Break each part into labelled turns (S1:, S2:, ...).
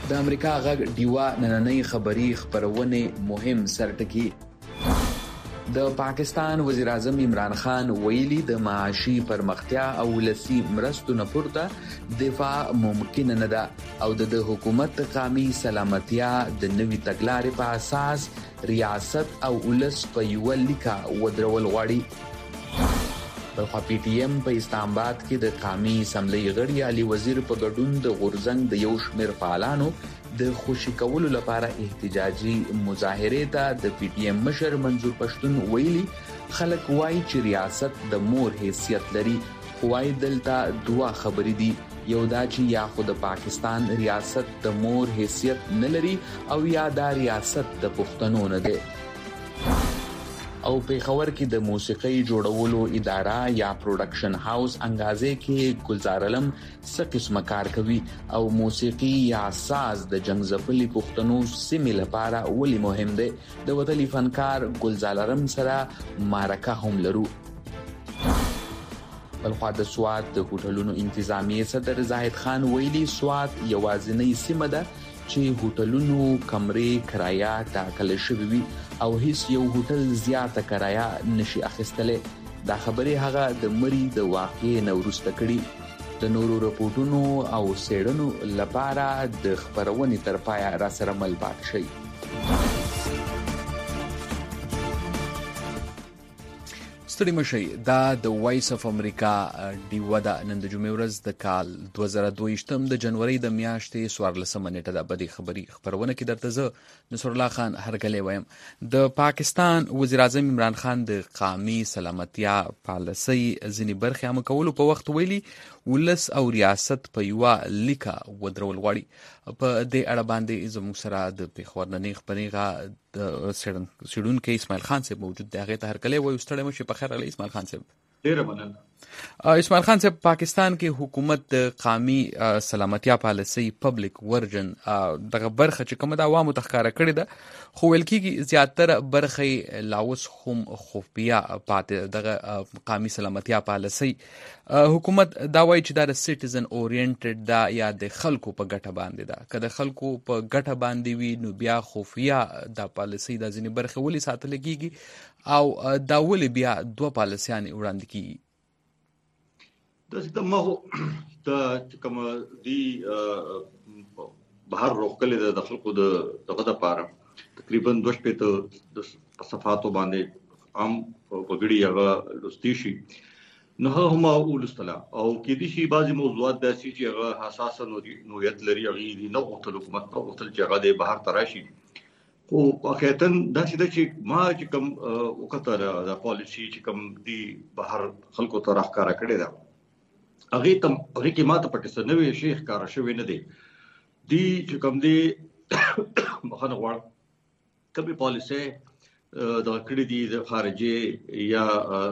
S1: د امریکا غږ ډیوا نننۍ خبری خبرونه مهم سرټکی. د پاکستان وزیر اعظم عمران خان ویلي د معاشي پرمختیا او ولسی مرستو نه پورته دفاع ممکن نه ده او د حکومت قومي سلامتیا د نوي تګلارې په اساس ریاست او ولس په یو لیکه ودرول غواړي. په پی ټی ایم په اسلام آباد کې د قومي اسمبلی غړي علي وزیر په ګډون د غورزنګ د یو شمېر فعالانو د خوشی کولو لپاره احتجاجي مظاهره ته د پی ټی ایم مشر منظور پښتون ویلي خلک وایي چې ریاست د مور حیثیت لري، خو وايي دلته دوه خبرې دي، یو دا چې یا خو د پاکستان ریاست د مور حیثیت نه لري او یا دا ریاست د پښتنو نه دی. او پیښور کې د موسیقي جوړولو اداره یا پروډکشن هاوس انګازې کې گلزار علم څه قسمه کار کوي او موسیقي یا ساز د جنگ ځپلي پښتنو سیمې لپاره ولې مهم دی. د وتلي فنکار گلزار علم سره معرکه هم لرو. بلخوا د سوات د هوټلونو انتظامیه صدر زاهد خان ویلي سوات یوازینی سیمه ده چې هوټلونو کمرې کرایه ټاکل شوی وي او هیڅ یو هوټل زیاته کرایه نشي اخیستلې. دا خبره هغه د مری د واقعې نو وروسته کړي. د نورو رپورټونو او سیړنو لپاره د خبرونې تر پایه را سره مل پات شي. ستړي مشي دا د وایس اف امریکا ډیوا د نن د جمعې ورځ د کال 2022 د جنوري د میاشتې 14 نیټه د بدی خبری خبرونه کې درته زه نصر الله خان هرګلې وایم. د پاکستان وزیر اعظم عمران خان د قومي سلامتیا پالیسي ځینې برخې عمل کولو په وخت ویلي ولس او ریاست په یو لیکه ودرول غواړي. په دې اړه باندې زموږ سره د پیښور نننۍ خبرېغه د سیډونکو اسماعیل خان صاحب موجود دی. هغه ته هرکلی وایو. ستړی مشي. په خیر علي اسماعیل خان صاحب.
S2: ډیره مننه.
S1: اسماعیل خان صاحب، پاکستان کې حکومت د قومي سلامتیا پالیسي پبلک ورژن دغه برخه چې کومه د عوامو تخکاره کړې ده، خو ویل کېږي زیاتره برخه لاوس هم خفیه پاتې دغه قومي سلامتیا پالیسي. حکومت دا وایي چې دا د سټیزن اورینټډ دا یا د خلکو په ګټه باندې ده. که د خلکو په ګټه باندې وي نو بیا خفیه دا پالیسي د ځینې برخه ولې ساتل کېږي او دا ولې بیا دوه پالیسیانې وړاندې کېږي؟
S2: د ما د کوم دی بهر روکلې د خلکو دغه د پاره تقریبا 2 د صفحاتو باندې عام وګړي هغه لوستي شي. نو هغه ولستله او کې دي شي بعضي موضوعات داسې چې هغه حساسه نوعیت لري، هغه نه غوښتل حکومت نه غوښتل چې هغه د بهر تراشي. خو واقعیتاً داسې ده چې ما چې کوم وکړه د پالیسي چې کوم دی بهر خلکو ته راښکاره کړې ده، هغه کې ماته پکې څه نوې شی ښکاره شوی نه دی. دی چې کوم دی مخنه غواړم کومې پالیسي د کړې دي د خارجي یا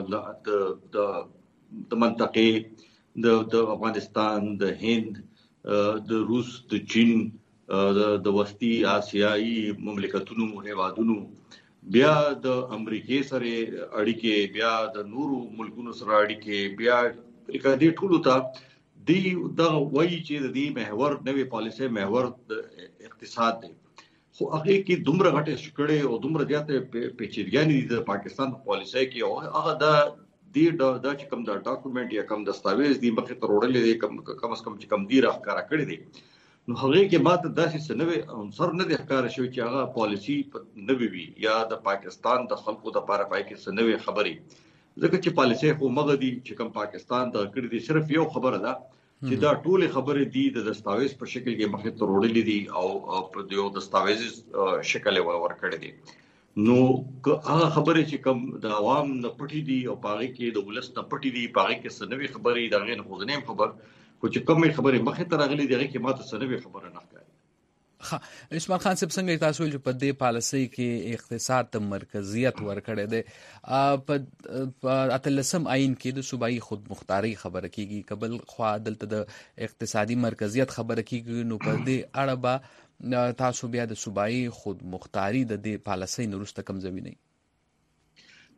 S2: د منطقې د افغانستان، د هند، د روس، د چین، د وسطي آسیایي مملکتونو هیوادونو، بیا د امریکای سره اړیکې، بیا د نورو ملکونو سره اړیکې، بیا دې ټولو ته دی دا وایي چې د دې محور نوې پالیسي محور د اقتصاد دی. خو هغه کې دومره غټه شکړې او دومره زیاته پیچیدګۍ دي د پاکستان په پالیسي کې، او هغه دا چې کوم د ډاکومنت یا کوم دستاویز دی مخې ته وړلې دي، کم از کم چې کوم دی راښکاره کړی دی، نو هغه کې ماته داسې څه نوې عنصر نه دی ښکاره شوی چې هغه پالیسي نوې وي یا د پاکستان د خلکو لپاره پای کې څه نوې خبرې. ځکه چې پالیسي خو مغه دي چې کوم پاکستان د کړی دي صرف یو خبره ده چې دا ټول خبرې دي د دستاویز په شکل کې مخې ته وړلې دي او په یو دستاویز شکل ورکړی دي. نو هغه خبرې چې کوم د عوام نه پټې دي او پاره کې د ولس نه پټې دي، پاره کې څه نوې خبرې دا غیر خو نه خبر، خو چې کومې خبرې مخې ته راغلي دي هغه کې ماته څه نوې خبره نه ښکاري.
S1: اسماعیل خان صاحب، څنګه تاسو ویل چې په دې پالیسي کې اقتصاد ته مرکزیت ورکړی دی؟ په 18 آئین کې د صوبایي خودمختاري خبره کیږي، قبل خو دلته د اقتصادي مرکزیت خبره کیږي. نو په دې اړه به تاسو بیا د صوبایي خودمختاري د دې پالیسي نورسته کم زمینه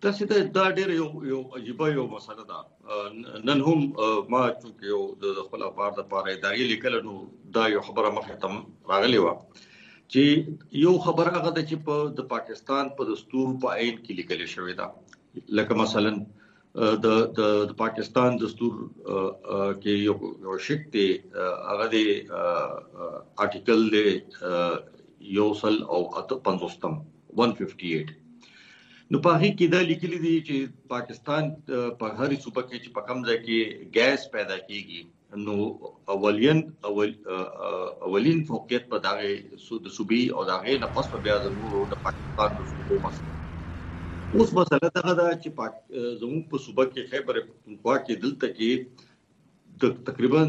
S2: دا ډېر یو عجیبه یو مسله ده. نن هم ما چې یو د خپل افکار د پاره اداري لیکل نو دا یو خبره مخه تم راغلی و چې یو خبره هغه د چې په د پاکستان په دستور په عین کې لیکل شوی ده. لکه مثلا د پاکستان دستور کې یو شک دی هغه د آرټیکل د یوصل او 58 158. نو په هغه کې دا لیکلي دي چې پاکستان په هر صوبه کې چې په کوم ځای کې ګیس پیدا کیږي نو اولین فوقیت په دغه د صوبې او دغه نه پس په بیا د پاکستان د صوبو مسله. اوس مسله دا ده چې زموږ په صوبه کې خیبر پختونخوا کې دلته کې د تقریبا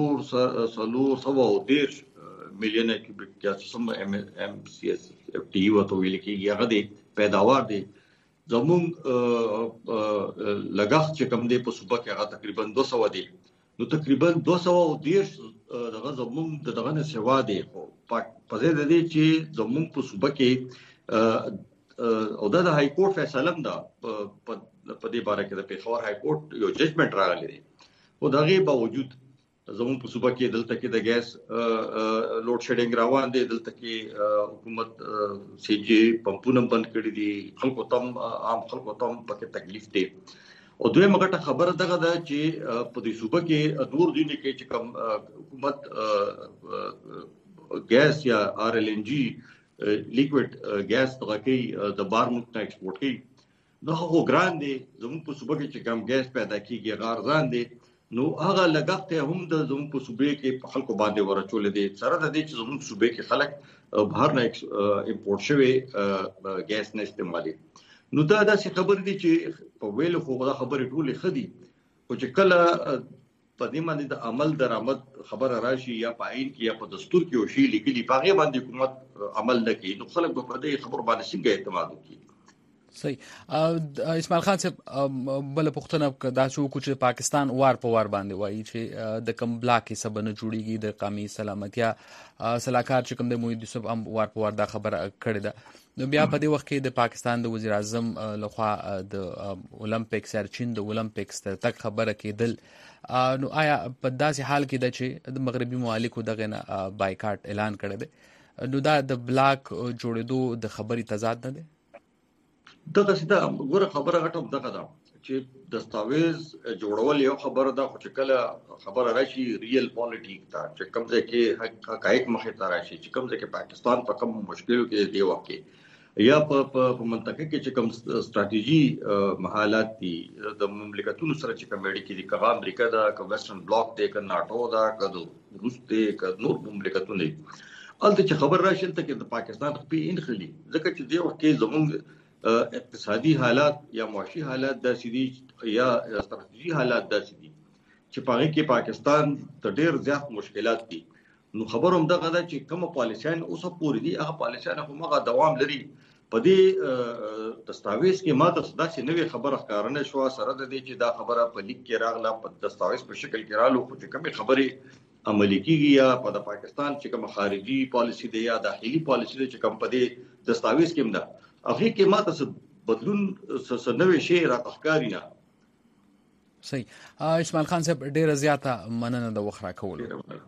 S2: 310 میلیونه کیوبیک سم ام سی اس اف ټي وته ویل کېږي هغه د پیداوار دی. زموږ لګښت چې کوم دی په صوبه کې هغه تقریبا 200 دی. نو تقریبا 210 دغه زموږ دغه نه سوا دی. خو په ځای د دې چې زموږ په صوبه کې او دا د های کورټ فیصله ده په دې باره کې د پیښور های کورټ یو ججمنټ راغلی دی. خو دغه باوجود زموږ په صوبه کې دلته کې د ګیس لوډ شیډینګ روان دی. دلته کې حکومت سی جی پمپونه بند کړی دي. خلکو تم عام خلکو تم پکې تکلیف دی. او دوی مګټه خبره دغه ده چې په دې صوبه کې نور دي کې چې کوم حکومت ګیس یا آر ال ان جی لیکوډ ګیس دغه کې د بار ملک ته ایکسپورټ کوي. نو هغه ګران دي. زموږ په صوبه کې چې کوم ګیس پیدا کیږي غارزان دي. نو هغه لګښت هم د زموږ په صوبې کې په خلکو باندې ورچول دي. سره د دې چې زموږ صوبې کې خلک بهر نه امپورټ شوی ګیس نه استعمالي. نو دا داسې خبر دي چې په ویلو خو دا خبرې ټولې خدي. خو چې کله په دې باندې د عمل درآمد خبره راشي یا په عین کې یا په دستور کې او شی لیکلي په هغه باندې حکومت عمل نه کوي نو خلک په دې خبر باندې څنګه اعتماد وکړي.
S3: صحیح. اسماعیل خان صاحب بل پښتنه دا شو چې پاکستان وار په وار باندې وایي چې د کم بلاک حساب نه جوړیږي د قومي سلامتیا صلاحکار چې کوم د موحد یوسف هم وار په وار دا خبره کړې ده. نو بیا په دې وخت کې د پاکستان د وزیر اعظم لخوا د اولمپیک سرچین د اولمپیکس تک خبره کېدل. نو آیا په داسې حال کې ده چې د مغربي ممالکو دغه نه بایکاټ اعلان کړی دی نو دا د بلاک جوړېدو د خبرې تضاد نه دی؟
S2: دغه سیده ګوره خبره غټه دغه ده چې دستاویز جوړول یو خبره ده خو چې کله خبره راشي ریل پالیټیک ته چې کوم ځای کې حقایق مخې ته راشي چې کوم ځای کې پاکستان په کوم مشکلو کې دی واقع یا په منطقه کې چې کوم ستراتیژي محالات دي د مملکتونو سره چې کوم اړیکې دي که امریکا ده که ویسټرن بلاک دی که ناټو ده که روس دی که نور مملکتونه دي الته چې خبر راشي ته کې د پاکستان خپې انخلي ځکه چې دی وخت کې زموږ اقتصادي حالات یا معاشي حالات داسې دي یا ستراتیژي حالات داسې دي چې په هغه کې پاکستان ته ډېر زیات مشکلات دي. نو خبر هم دغه ده چې کوم پالیسیان اوسه پورې دي هغه پالیسیان هم هغه دوام لري. په دې دستاویز کې ما ته داسې نوې خبره ښکارنه شو سره د دې چې دا خبره په لیک کې راغله په دستاویز په شکل کې رالو خو چې کومې خبرې عملي کیږي یا په پاکستان چې کوم خارجي پالیسی دی یا داخلي پالیسی دی چې کوم په دې دستاویز کې ده هغه کې ما ته بدلون نوې شی راښکاري نه.
S3: صحیح. اسماعیل خان صاحب ډېره زیاته مننه د وخت راکولو.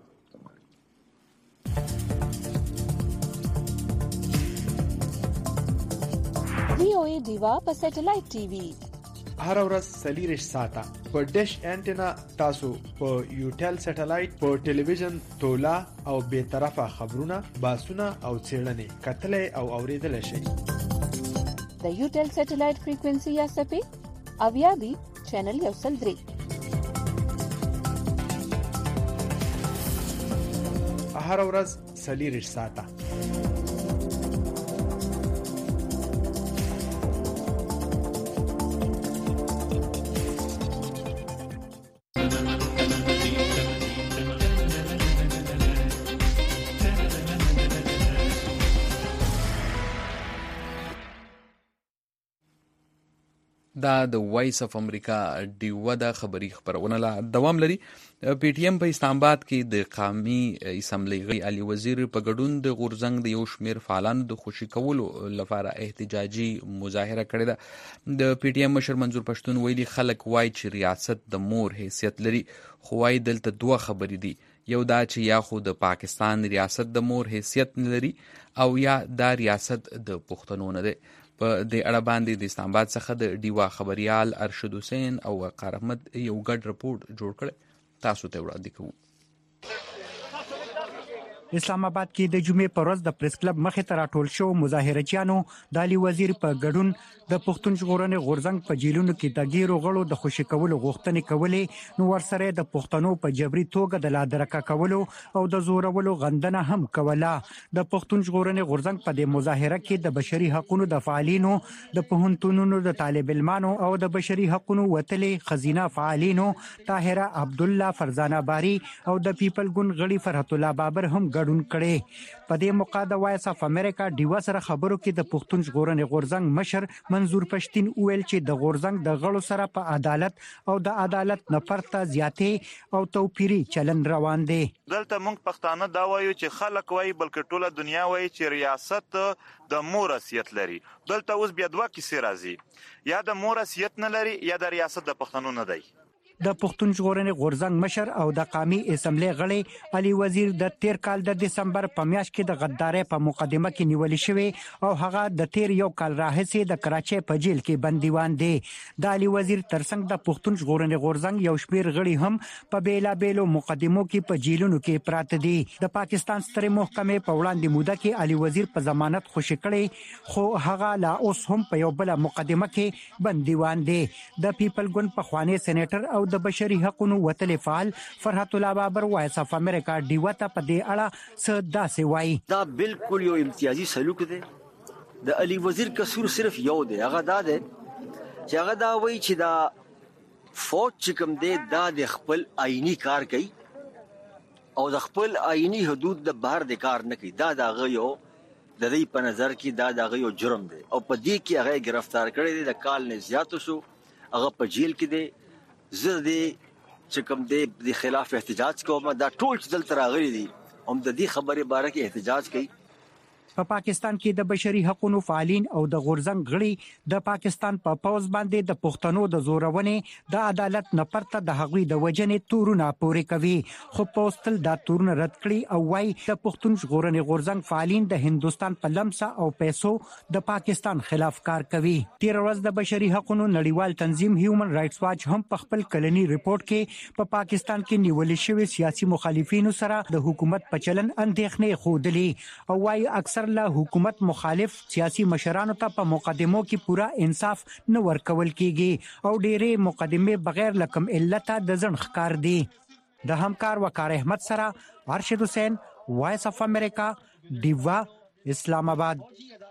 S4: VOA دیوا په سټلایټ ټي وي
S5: هر ورځ 40 ساعته په ډیش انټینا تاسو په یوټل سټلایټ په ټلویزیون تولا او به طرفه خبرونه باسونه او څېړنې کتلې او اوریدل شي.
S4: د یوټل سټلایټ فریکوئنسي یا سپې اویا دی چینل یو سل درې
S5: هر ورځ 40 ساعته
S3: دا د وایس اف امریکا ډیوه د خبري خبرونه لا دوام لري. پی ټی ایم په اسلام آباد کې د قومي اسمبلی غړي علي وزیر په ګډون د غورځنګ د یو شمېر فعالانو د خوشي کولو لپاره احتجاجي مظاهره کړې ده. د پی ټی ایم مشر منظور پښتون ویلي خلک وایي چې ریاست د مور حیثیت لري، خو وایي دلته دوه خبرې دي، یو دا چې یا خو د پاکستان ریاست د مور حیثیت نه لري او یا دا ریاست د پښتنو نه دی. په دې اړه باندې د اسلام آباد څخه د ډیوا خبريال ارشد حسین او وقار احمد یو ګډ رپورټ جوړ کړی، تاسو ته وړاندې کوو.
S6: اسلام آباد کې د جمعې پر ورځ د پریس کلب مخې ته راټول شو مظاهرچیانو د علي وزیر په ګډون د پښتون ژغورنې غورځنګ په جیلونو کې د ګیرو غړو د خوشي کولو غوښتنې کولې، نو ورسره د پښتنو په جبري توګه د لادرکه کولو او د زورولو غندنه هم کوله. د پښتون ژغورنې غورځنګ په دې مظاهره کې د بشري حقوقو د فعالینو، د پوهنتونونو د طالب علمانو او د بشري حقوقو وتلې خزینه فعالینو طاهره عبدالله فرزانه باری او د پیپل ګوند غړي فرحت الله بابر هم ګډون کړي. په دې موقع د وایس اف امریکا ډیوا سره خبرو کې د پښتون ژغورنې غورځنګ مشر منظور پښتین ویل چې د غورځنګ د غړو سره په عدالت او د عدالت نه پرته زیاتې او توپیری چلن روان دي.
S7: دلته موږ پښتانه دا وایو چې خلک وایي بلکې ټوله دنیا وایي چې ریاست د مور حیثیت لري. دلته اوس بیا دوه کیسې راځي، یا د مور حیثیت نه لري یا د ریاست د پښتنو نه دی.
S6: د پښتون ژغورنې غورځنګ مشر او د قومي اسمبلی غړي علي وزیر د تیر کال د دسمبر په میاشت کې د غدارۍ په مقدمه کې نیول شوی او هغه د تیر یو کال راهیسې د کراچۍ په جیل کې بندیوان دی. د علي وزیر ترڅنګ د پښتون ژغورنې غورځنګ یو شمېر غړي هم په بیلابیلو مقدمو کې په جیلونو کې پراته دي. د پاکستان سترې محکمې په وړاندې موده کې علي وزیر په ضمانت خوشي کړي، خو هغه لا اوس هم په یو بل مقدمه کې بندیوان دی. د پیپل ګوند پخوانی سېنیټر او د بشري حقوقو وتلې فعال فرحت الله بابر وایس اف امریکا ډیوا ته په دې اړه څه داسې وایي.
S8: دا بالکل یو امتیازي سلوک دی. د علي وزیر قصور صرف یو دی، هغه دا دی چې هغه دا وایي چې دا فوج چې کوم دی دا د خپل آئینی کار کوي او د خپل آئینی حدود د بهر د کار نه کوي. دا دغه یو د دې په نظر کې دا دغه یو جرم دی او په دې کې هغه گرفتار کړی دی. د کال نه زیاتو شو هغه په جیل کې دی. زه دې چې کوم دې د خلاف احتجاج کوم، دا ټول چې دلته راغلي دي هم د دې خبرې باره کې احتجاج کوي.
S6: په پاکستان کې د بشري حقوقو فعالین او د غورځنګ غړي د پاکستان په پوز باندې د پښتنو د زورونې د عدالت نه پرته د هغوی د وجنې تورونه پورې کوي، خو پوستل دا تورونه رد کړي او وايي د پښتون ژغورنې غورځنګ فعالین د هندستان په لمسه او پیسو د پاکستان خلاف کار کوي. تیر ورځ د بشري حقوقو نړیوال تنظیم هیومن رائټس واچ هم په خپل کلنی ریپورت کې په پاکستان کې نیول شوی سیاسي مخالفینو سره د حکومت په چلن اندېښنې ښودلې او وايي اکثر له حکومت مخالف سیاسي مشرانو ته په مقدمو کې پورا انصاف نه ورکول کیږي او ډېرې مقدمې بغیر لکم علت د ځن ښکار دي. د همکار وقار احمد سره ارشد حسین، وایس اف امریکا، ډیوا، اسلام آباد.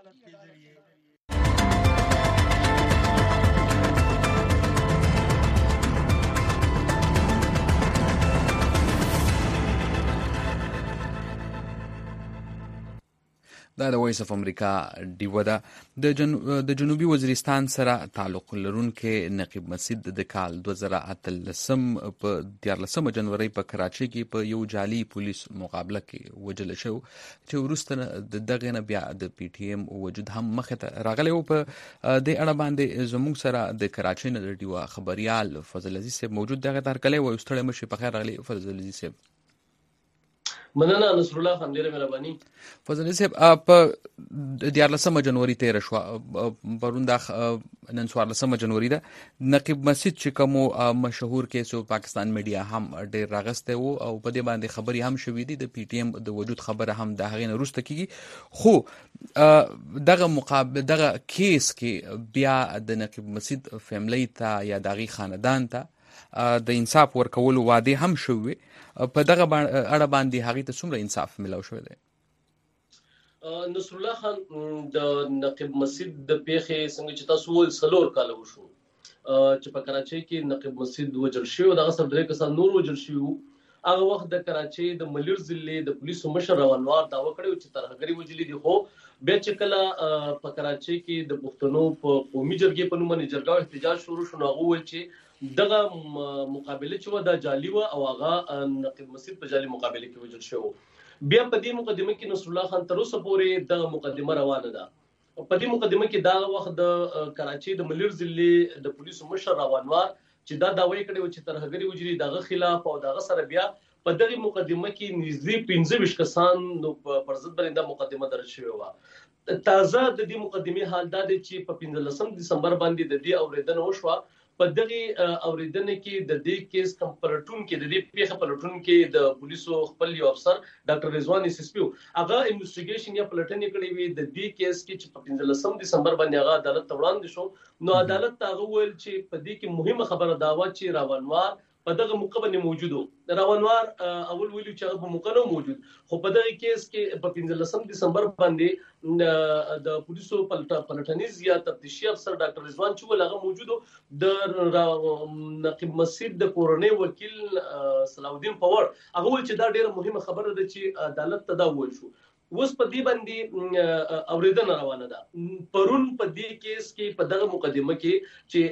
S3: دا د وایس اف امریکا ډیوه ده. د جنوبي وزیرستان سره تعلق لرونکي نقیب مسجد د کال 2013 په 14 جنوري په کراچۍ کې په یو جعلي پولیس مقابله کې وجل شو چې وروسته دغه نه بیا د پی ټی ایم وجود هم مخه ته راغلی او په دې اړه باندې زموږ سره د کراچۍ نه د ډیوه خبريال فضل عزیز صاحب موجود دغه ترکلې و استړی مشه په خیر راغلی. فضل عزیز صاحب
S9: مننه. نصر الله خان ډیره مهرباني.
S3: فضل صاحب په 14 جنوري تیر شو پروندا نن 14 جنوري ده نقیب مسجد چې کوم مشهور کیسو پاکستان میډیا هم ډیر راغسته وو او په دې باندې خبري هم شوې دي د پی ټی ایم د وجود خبره هم د هغې نه وروسته کیږي، خو دغه کیس کې بیا د نقیب مسجد فیملی ته یا دغه خاندان ته د انصاف ورکولو وعده هم شوې. په دغه اړه باندې هغه ته څومره انصاف ملو شوی دی؟
S9: نصر الله خان د نقیب مسجد د پیښې څنګه چې تاسو ول سلور کال وشو چې په کراچۍ کې نقیب مسجد وجل شو، دغه سره درې کسان نور وجل شو هغه وخت د کراچۍ د ملیر ضلع د پولیسو مشر روانوار دعوه کړې چې ترهګري وجلي دي. خو بیا چې کله په کراچۍ کې د پښتنو په قومي جرګې په نوم باندې جرګه احتجاج شروع شو، هغه وویل چې دغه مقابله چې و دا جعلي و او هغه نقیب مسید په جعلي مقابله کې وجل شو. بیا په دې مقدمه کې نصر الله خان تر اوسه پورې دغه مقدمه روانه ده. په دې مقدمه کې دا وخت د کراچۍ د ملیر ضلع د پولیسو مشر روانوار چې دا دعوی کړی و چې ترهګري وجري دغه خلاف او دغه سره بیا په دغه مقدمه کې نږدې 15 کسان پر ضد باندې دا مقدمه درج شوې و. تازه د دې مقدمې حال دا دی چې په 15 دسمبر باندې د دې اوریدنه وشوه. په دغه اوریدنه کې د دې کیس کمپلټون کې د دې پیښه پلټون کې د پولیسو خپل یو افسر ډاکټر رضوان SSP هغه انویسټیګیشن یا پلټنې کړې وي د دې کیس کې چې په 15 دسمبر باندې هغه عدالت ته وړاندې شو. نو عدالت هغه ویل چې په دې کې مهمه خبره دا و چې راونوار په دغه موقع باندې موجودو. راونوار اول ویلو چې هغه په موقع نه موجود، خو په دغه کیس کې په 15 دسمبر باندې د پولیسو پلټنیز یا تفتیشي افسر ډاکټر رضوان چې هغه موجودو. د نقیب مسید د کورنۍ وکیل صلاح الدین پور هغه ویل چې دا ډیره مهمه خبره ده چې عدالت ته دا ویل شو. اوس په دې باندې اوریدنه روانه ده. پرون په دې کیس کې په دغه مقدمه کې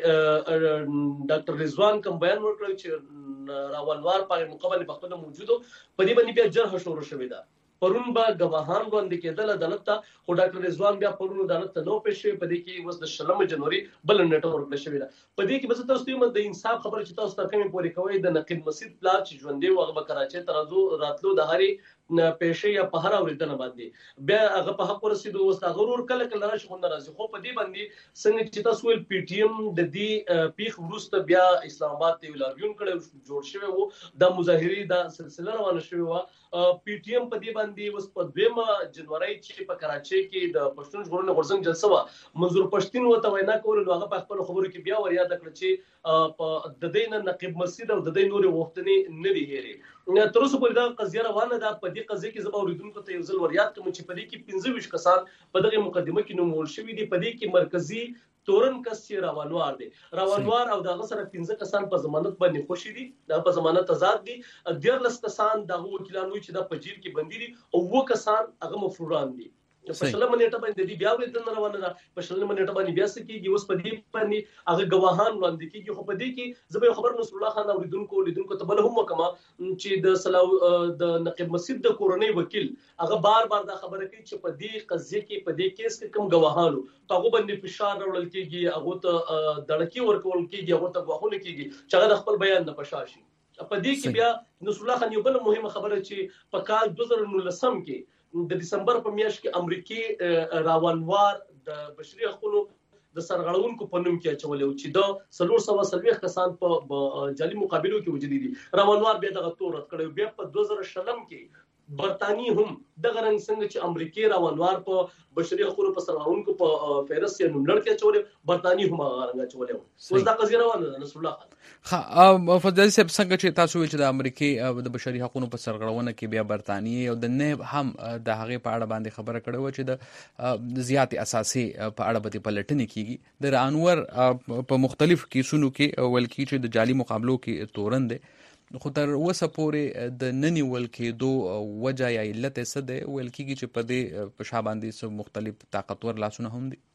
S9: چې ډاکټر رضوان کوم بیان ورکړ چې راونوار په مقابله پښتون موجودو، په دې باندې بیا جرح شروع شوې ده. پرون به گواهان وړاندې کېدل عدالت ته، خو ډاکټر رضوان بیا پرون عدالت ته نو پېښ شوی. په دې کې اوس د 16 جنوري بل نیټه ورکړل شوې ده. په دې کې به تاسو ته د انصاف خبره چې تاسو تر کومه پورې کوي د نقیب مسید پلا چې ژوندې وغه به کراچۍ ته راتلو د هري پېښې یا په هر اوریدنه باندې بیا هغه په حق ورسېدو. اوس هغه ورور کله کله راشي خو ناراضي. خو په دې باندې څنګه چې تاسو ول PTM د دې پیښ وروسته بیا اسلام آباد ته ولاریون کړي جوړ شوی وو، د مظاهرې د سلسله روانه شوی وو. PTM په دې باندې اوس په 2 جنوري چې په کراچۍ کې د پښتون ژغورنې غورځنګ جلسه و، منظور پښتون وته وینا کول. هغه په خپل خبرو کې بیا ور یاد کړ چې د دین نقیب مسید او د دین نور وختنی نه دی هېری. تر اوسه پورې دا قضیه روانه ده. په دې قضیه کې زما اوریدونکو ته یو ځل ور یاد کوم چې په دې کې 15 کسان په دغه مقدمه کې نومول شوي دي. په دې کې مرکزی تورن کس چې روانوار دی، روانوار او دغه سره 15 کسان په ضمانت باندې خوشي دي، دا په ضمانت آزاد دي. 13 کسان دغه وکیلان وي چې دا په جیل کې بندي دي، او 2 کسان هغه مفروران دي. په 16 منټه باندې د بیا ورته روانه ده. په 16 منټه باندې بیا سکیږي. اوس په دې باندې هغه گواهان وړاندې کیږي. خو په دې کې زه خبر نصر الله خان اوریدونکو ته بل هم وکما چې د نقیب مسید د کورنۍ وکیل هغه بار دا خبره کوي چې په دې قضیه کې په دې کیس کې کوم گواهانو هغه باندې فشار راوړل کیږي، هغه ته دړکی ورکول کیږي، هغه ته غوښول کیږي چې هغه خپل بیان نه پشاشي. په دې کې بیا نصر الله خان یو بل مهمه خبره چې په کال 2019 کې د دسمبر په میاشت کې امریکای راونوار د بشري حقوقو د سرغړونکو په نوم کې اچولې و چې د 340 کسان په جعلي مقابلو کې وجدي دي. راونوار بیا دغه تور رد کړو. بیا په 2016 کې برتانی هم دغه رنګ څنګه چې امریکای راونوار په بشري حقوقو په سرغړونکو په فهرست یې نوم لړ کې اچولې، برتانی هم هغه رنګ اچولې. اوس دا قضیه روانه ده نصر الله خان.
S3: فضل صاحب څنګه چې تاسو ویل چې د امریکای د بشري حقوقو په سرغړونه کې بیا برتانیې او د نه هم د هغه په اړه باندې خبره کړې و چې د زیات اساسي په اړه به پلټنې کیږي. د رانور په مختلف کیسونو کې ول کی چې د جعلي مقابلو کې تورن دي، خو تر اوسه پورې د ننی ول کېدو وجه یا علت څه ده؟ ول کیږي چې په دې په شاباندې مختلف طاقتور لاسونه هم دي.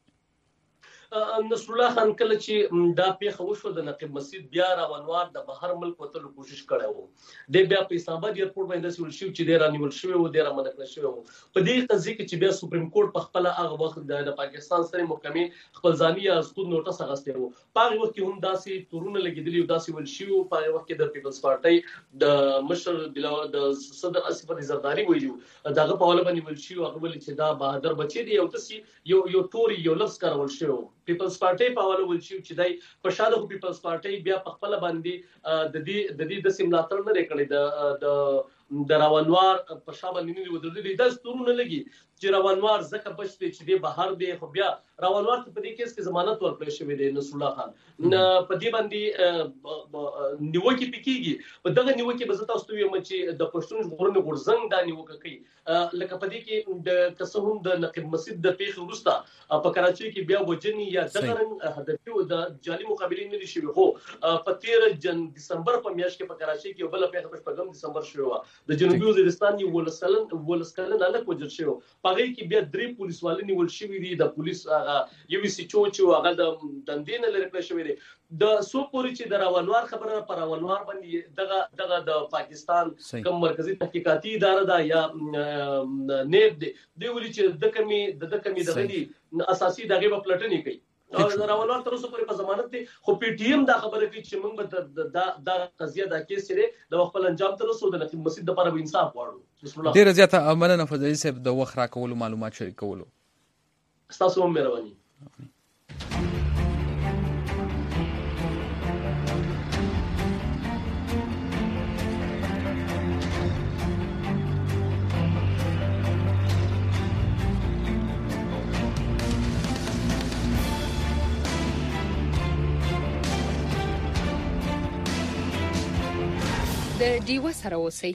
S9: نصر الله خان کله چې دا پیښه وشو د نقیب مسید بیا راونوار د بهر ملک وتلو کوشش کړی وو. د بیا په اسلام آباد ایرپورټ باندې سول شو چې ډیر انیول شوی وو، ډیر منکل شوی وو. په دې قضیه کې چې بیا سپریم کورټ په خپل هغه وخت د پاکستان سره محکمې خپل ځاني از خود نوټس اغستې وو. په هغه وخت کې هم داسې تورونه لګیدلی او داسې ول شو. په هغه وخت کې د پیپلز پارټي د مشر د صدر اسف علي زرداری ویلو دغه په حواله باندې ول شو. هغه ول چې دا بهادر بچی دی او تاسو یو توري یو لفظ کارول شو. پیپلز پارټي په حواله ول شو چې دای په شاده پیپلز پارټي بیا په خپل باندې د دې د سیملاتر نه کړی د د روانوار په شابه نیولې ودرېدلې د ستورونه لګي چې روانوار زکه بچته چې د بهر دی خو بیا روانوار ته په دې کیس کې ضمانت ورکړل شوی دی نصر الله خان په دې باندې نیوکه پکېږي په دغه نیوکه به زه تاسو ته وایم چې د پښتون ژغورنې غورځنګ دا نیوکه کوي لکه په دې کې د قسم د نقیب مسجد د پیښې وروسته په کراچۍ کې بیا وجنی یا دغه هدفي د جعلي مقابلین نه شي خو په 13 دسمبر په میاشت کې په کراچۍ کې بل پیښه په 5 دسمبر شوه د جنوبي وزیرستان یو ولسکلن الک وجل شو هغه کې بیا 3 پولیس والي نیول شوی دي د پولیس یو سی چوچو هغه د دندې نه لري کړی شوی دی د سو پوری چې د راونوار خبره پر راونوار باندې دغه د پاکستان کوم مرکزی تحقیقاتي اداره دا یا نیب دی ویلي چې د کمی د غدي اساسي دغه په پلټنې کوي راونوار تر اوسه پورې په ضمانت دي خو پی ټی ایم دا خبره کوي چې موږ به د قضیه دا کیس لري د خپل انجام تر اوسه د نقیب مسجد لپاره به انصاف غواړو
S3: ډیر زیاته مننه فضیل صاحب د وخت راکولو معلومات شریکولو
S9: تاسو هم مهرباني
S4: د ډیوه سره اوسئ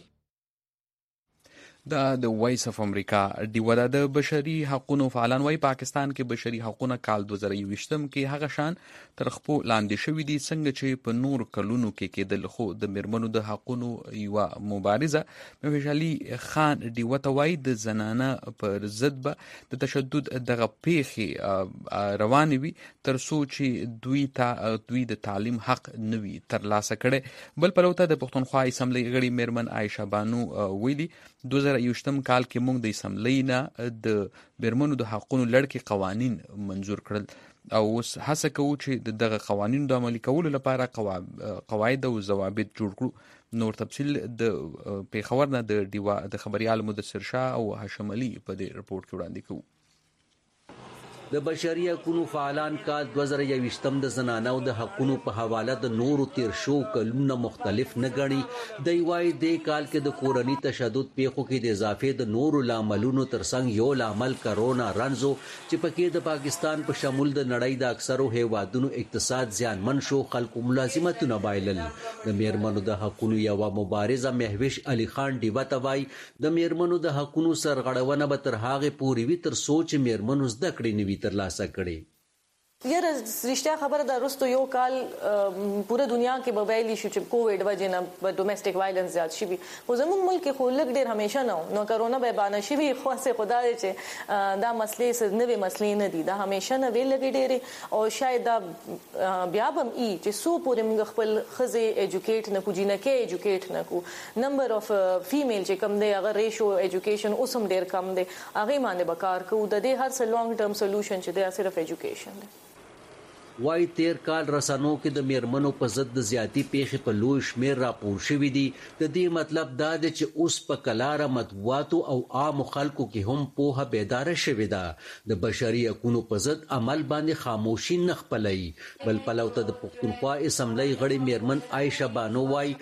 S3: د وایس اف امریکا ډیوه د بشري حقوقو فعالان وايي پاکستان کې بشري حقوقو کال 2020 کې هغه شان تر خپل لاندې شوې دي څنګه چې په نور کلونو کې کېدل خو د میرمنو د حقوقو یو مبارزه مفیش علي خان ډیوه ته وايي د زنانه پر ضد به د تشدد دغه پیښې روان وي تر څو چې دوی د تعلیم حق نوي تر لاسه کړي بل پلوته د پښتونخوا اسمبلی غړي میرمن عائشه بانو ویلي 2021 کال کې موږ د اسمبلی نه د میرمنو د حقوقو لړکې قوانین منزور کړل او اوس هڅه کوو چې دغه قوانینو د عملي کولو لپاره قواعد او ضوابط جوړ کړو نور تفصیل د پیښور نه د ډیوا د خبريال مدثر شاه او هاشم علي په دې رپورت کې وړاندې کوي
S10: د بشري حقوقو فعالان کا 2021 د زنانو د حقوقو په حواله د نورو تیر شو کلونه مختلف نه غړي د وای د کال کې د کورنۍ تشدد پیښو کې د اضافه د نورو لاملونو ترڅنګ یو لامل کرونا رنزو چې پکې د پاکستان په شمول د نړۍ د اکثرو هیوادونو اقتصاد زیانمن شو خلکو ملازمتونه بایلل د میرمنو د حقوقو یو مبارزه مهوش علي خان ډیوه توای د میرمنو د حقوقو سرغړونه به تر هغه پورې وي تر سوچ میرمنو زده کړې نوي ترلاسه کړي
S11: یاره رښتیا خبره ده رستو یو کال پوره دنیا کې به ویلی شو چې کووډ وجه نه ډومېسټک وایلنس زیات شي خو زموږ ملک کې خو لږ ډېر همیشه نه نو کرونا به بانه شي خو څه خدا دې چې دا مسلې څه نوې مسلې نه دي دا همیشه نه ویل لګي او شاید دا بیا به ای چې سو پورې موږ خپل خزه ایجوکیټ نه کو جنکه ایجوکیټ نه کو نمبر اف فیمیل چې کم دی هغه ریشو ایجوکیشن اوسم ډېر کم دی هغه باندې بکار کو د دې هر څه لانګ ټرم سولوشن چې دی صرف ایجوکیشن دی
S10: وای تیر کال رسنو کې د میرمنو په ضد د زیاتی پیښې په لوی شمیر راپور شوې دي د دې مطلب دا دی چې اوس په کلاره مطبوعاتو او عام خلکو کې هم پوهه بیدار شوې ده د بشري حقوقو په ضد عمل باندې خاموشي نه خپلوي بل پلوته د پښتونخوا اسمبلی غړي میرمن عائشه بانو وای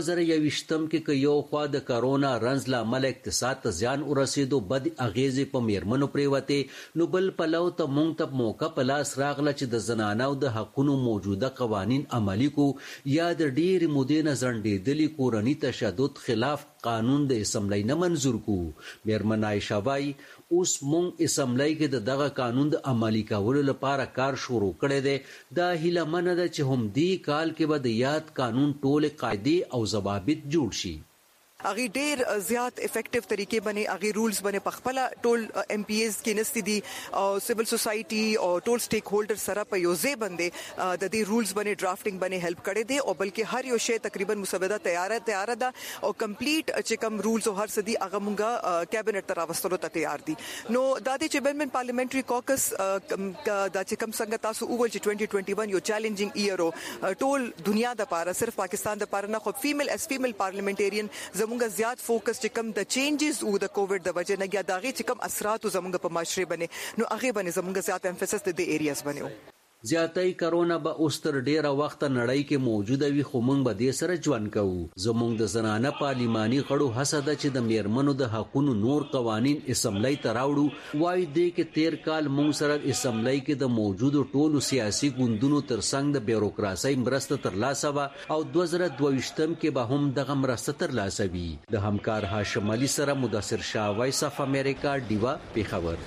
S10: 2021 کې یو خوا د کرونا رنز لامل اقتصاد ته زیان ورسېدو بد اغیزې په میرمنو پریوته نو بل پلوته مونږ ته موقع په لاس راغله چې د زنانو د حقوقو موجوده قوانین عملی کو یا د ډیر مودې نه ځنډېدلي کورنۍ تشدد خلاف قانون د اسمبلی نه منزور کو میرمن عائشه وای اوس مونږ اسمبلی کې دغه قانون د عملی کولو لپاره کار شروع کړی دی دا هیله منه ده چې هم دې کال کې به د یاد قانون ټول قاعده او ضوابط جوړ شي
S12: اغه ډیر زیات افیکټیو طریقې باندې اغه رولز باندې پخپل ټول ایم پی ایز کې نستې دي او سیول سوسایټي او ټول سټیک هولډر سره په یو ځای باندې د دې رولز باندې ډرافټینګ باندې هیلپ کړي دي او بلکې هر یو شی تقریبا مسوده تیار ده او کمپلیټ چې کوم رولز او هر څه دي هغه مونږه کابینټ ته راوستلو ته تیار دي نو د دې چې بلمن پارلیمنټري کوکس دا چې کوم څنګه تاسو وګورئ چې 2021 یو چیلنجینګ ایئر ټول دنیا د پاره صرف پاکستان د پاره نه خو فیمیل پارلیمنټریان زموږ زیات فوکس چې کوم د چینجز او د کووډ د وجه نه یا دغه چې کوم اثرات زموږ په معاشره باندې نو هغه باندې زموږ زیات امفسس د دې ایریاز باندې
S10: زیاتای کرونا به اوس تر ډیره وخت نړۍ کې موجوده وي خو موږ به دې سره ژوند کوو. زموږ د زنانه پارلماني غړو هڅه ده چې د میرمنو د حقونو نور قوانین اسمبلی ته راوړو. وایي دې کې تیر کال موږ سره اسمبلی کې د موجودو ټولو سیاسي ګوندونو ترڅنګ د بیوروکراسۍ مرسته ترلاسه وه او 2022 کې به هم دغه مرسته ترلاسه وي. د همکار هاشم علي سره مدثر شاه، وایس اف امریکا، ډیوا، پیښور.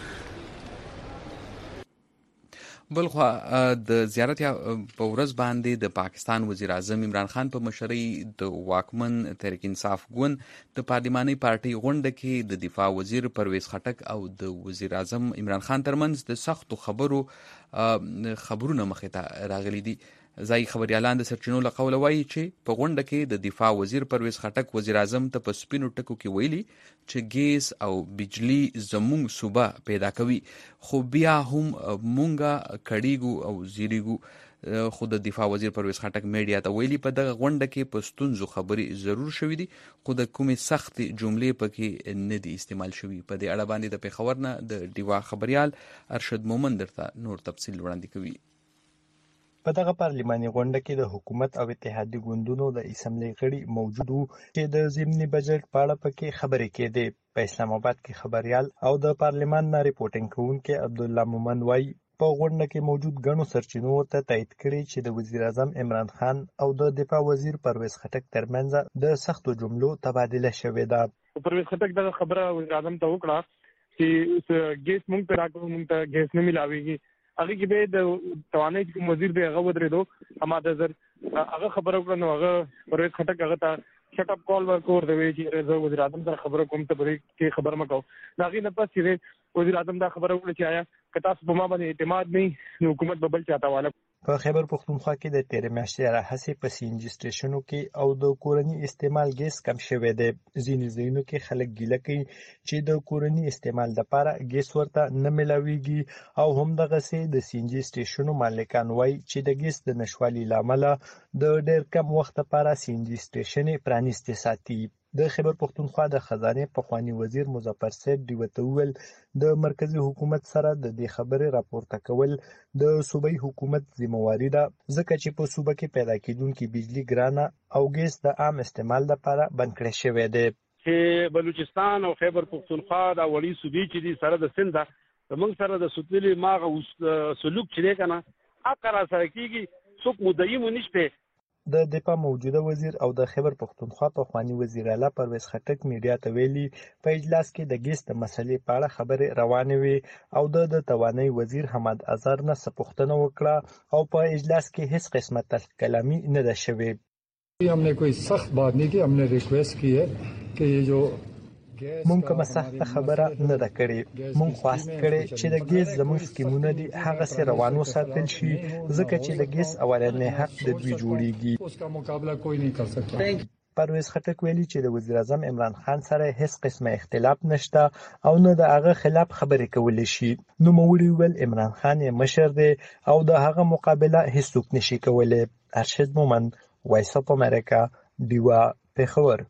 S3: بلخوا د زیارت په ورځ باندې د پاکستان وزیر اعظم عمران خان په مشرۍ د واکمن تحریک انصاف ګوند د پارلماني پارټي غونډه کې د دفاع وزیر پرویز خټک او د وزیر اعظم عمران خان ترمنځ د سختو خبرونه مخې ته راغلي دي. ځایي خبریالان د سرچینو له قوله وایي چې په غونډه کې د دفاع وزیر پرویز خټک وزیر اعظم ته په سپینو ټکو کې ویلي چې ګیس او بجلی زموږ صوبه پیدا کوي، خو بیا هم مونږه کړیږو او زیریږو. خو د دفاع وزیر پرویز خټک میډیا ته ویلي په دغه غونډه کې په ستونزو خبرې ضرور شوې دي خو د کومې سختې جملې پکې نه دي استعمال شوي. په دې اړه باندې د پیښور نه د ډیوا خبریال ارشد مومن درته نور تفصیل وړاندې کوي.
S13: په دغه پارلماني غونډه کې د حکومت او اتحادي ګوندونو د اسمبلی غړي موجود وو چې د ضمني بجټ په اړه پکې خبرې کېدې. په اسلام آباد کې خبریال او د پارلمان نه ریپورټینګ کوونکي عبدالله مومن وایي په غونډه کې موجود ګڼو سرچینو ورته تایید کړي چې د وزیر اعظم عمران خان او د دفاع وزیر پرویز خټک ترمنځ د سختو جملو تبادله شوې ده.
S14: پرویز خټک دغه خبره وزیر اعظم ته وکړه چې ګیس مونږ ته راکړو، مونږ ته ګیس نه ملاويږي. هغه کې به د توانایي کوم وزیر به هغه ودرېدو اما د زر هغه خبره وکړه نو هغه پرویز خټک هغه ته شټ اپ کال ورکور دی چې زه وزیر اعظم سره خبره کوم ته بری کې خبر مکو. دا غي نه پاتې وزیر اعظم دا خبره وکړه چې آیا کتاب په ما باندې اعتماد نه نو حکومت به بل چاته والا.
S13: په خیبر پختونخوا کې د تیر میاشتې راهیسې په سی ان جی سټیشنو کې او د کورني استعمال ګیس کم شوی دی. ځینې ځایونو کې خلک ګیله کوي چې د کورني استعمال لپاره ګیس ورته نه ملاويږي او همدغسې د سی ان جی سټیشنو مالکان وایي چې د ګیس د نشوالي لامله د ډېر کم وخت لپاره سی ان جی سټیشن پرانیستي ساتي. د خیبر پختونخوا د خزانه پخوانی وزیر مظفر سید دیوته ویل د مرکزی حکومت سره د دې خبرې راپورته کول د صوبایي حکومت ذمہواری ده ځکه چې په صوبه کې پیدا کیدونکي بجلی ګرانه او ګیس د عام استعمال لپاره بند کړی شوی دی.
S14: چې بلوچستان او خیبر پختونخوا د وړي صوبې چې دي سره د سند موږ سره د سوتلي ماغه سلوک چې دی کنه اقرا سره کیږي څوک مدعي نشته.
S13: د دفاع موجوده وزیر او د خیبر پختونخوا پخوانی وزیر اعلی پرویز خټک میډیا ته ویلي په اجلاس کې د ګیس د مسلې په اړه خبرې روانې وي او د توانایي وزیر حماد اظهر نه پوښتنه وکړه او په اجلاس کې هیڅ قسمه کلامي نه ده شوې.
S15: हमने कोई सख्त बात नहीं की, हमने रिक्वेस्ट की है कि ये जो
S13: مونږ کومه سخته خبره نه ده کړې. مونږ خواست کړی چې د ګیس زموږ سکیمونه دي هغه سره روان وساتل شي ځکه چې د ګیس اولنې حق د دوی جوړیږي. پرویز خټک ویلي چې د وزیر اعظم عمران خان سره هیڅ قسمه اختلاف نشته او نه د هغه خلاف خبرې کولی شي. نو موړي ویل عمران خان یې مشر دی او د هغه مقابله هیڅوک نشي کولی. ارشد مومن، وایس اف امریکا، ډیوا، پیښور.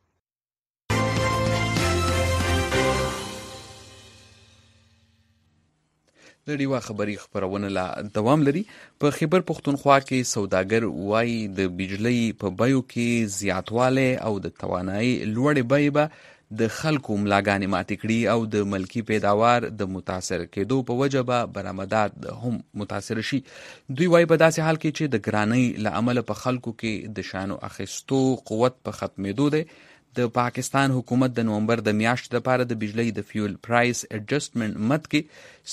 S3: د ډیوا خبري خبرونه لا دوام لري. په خیبر پختونخوا کې سوداګر وایي د بجلی په بیو کې زیاتواله او د توانایي لوړې بیې به د خلکو ملاګانې ماتې کړي او د ملکی پیداوار د متاثر کېدو په وجه به برآمدات هم متاثر شي. دوی وایي په داسې حال کې چې د ګرانۍ له امله په خلکو کې د شانو اخیستو قوت په ختمېدو دی. د پاکستان حکومت د نومبر د میاشتې لپاره د بجلی د فیول پرایس اډجسټمنټ مد کې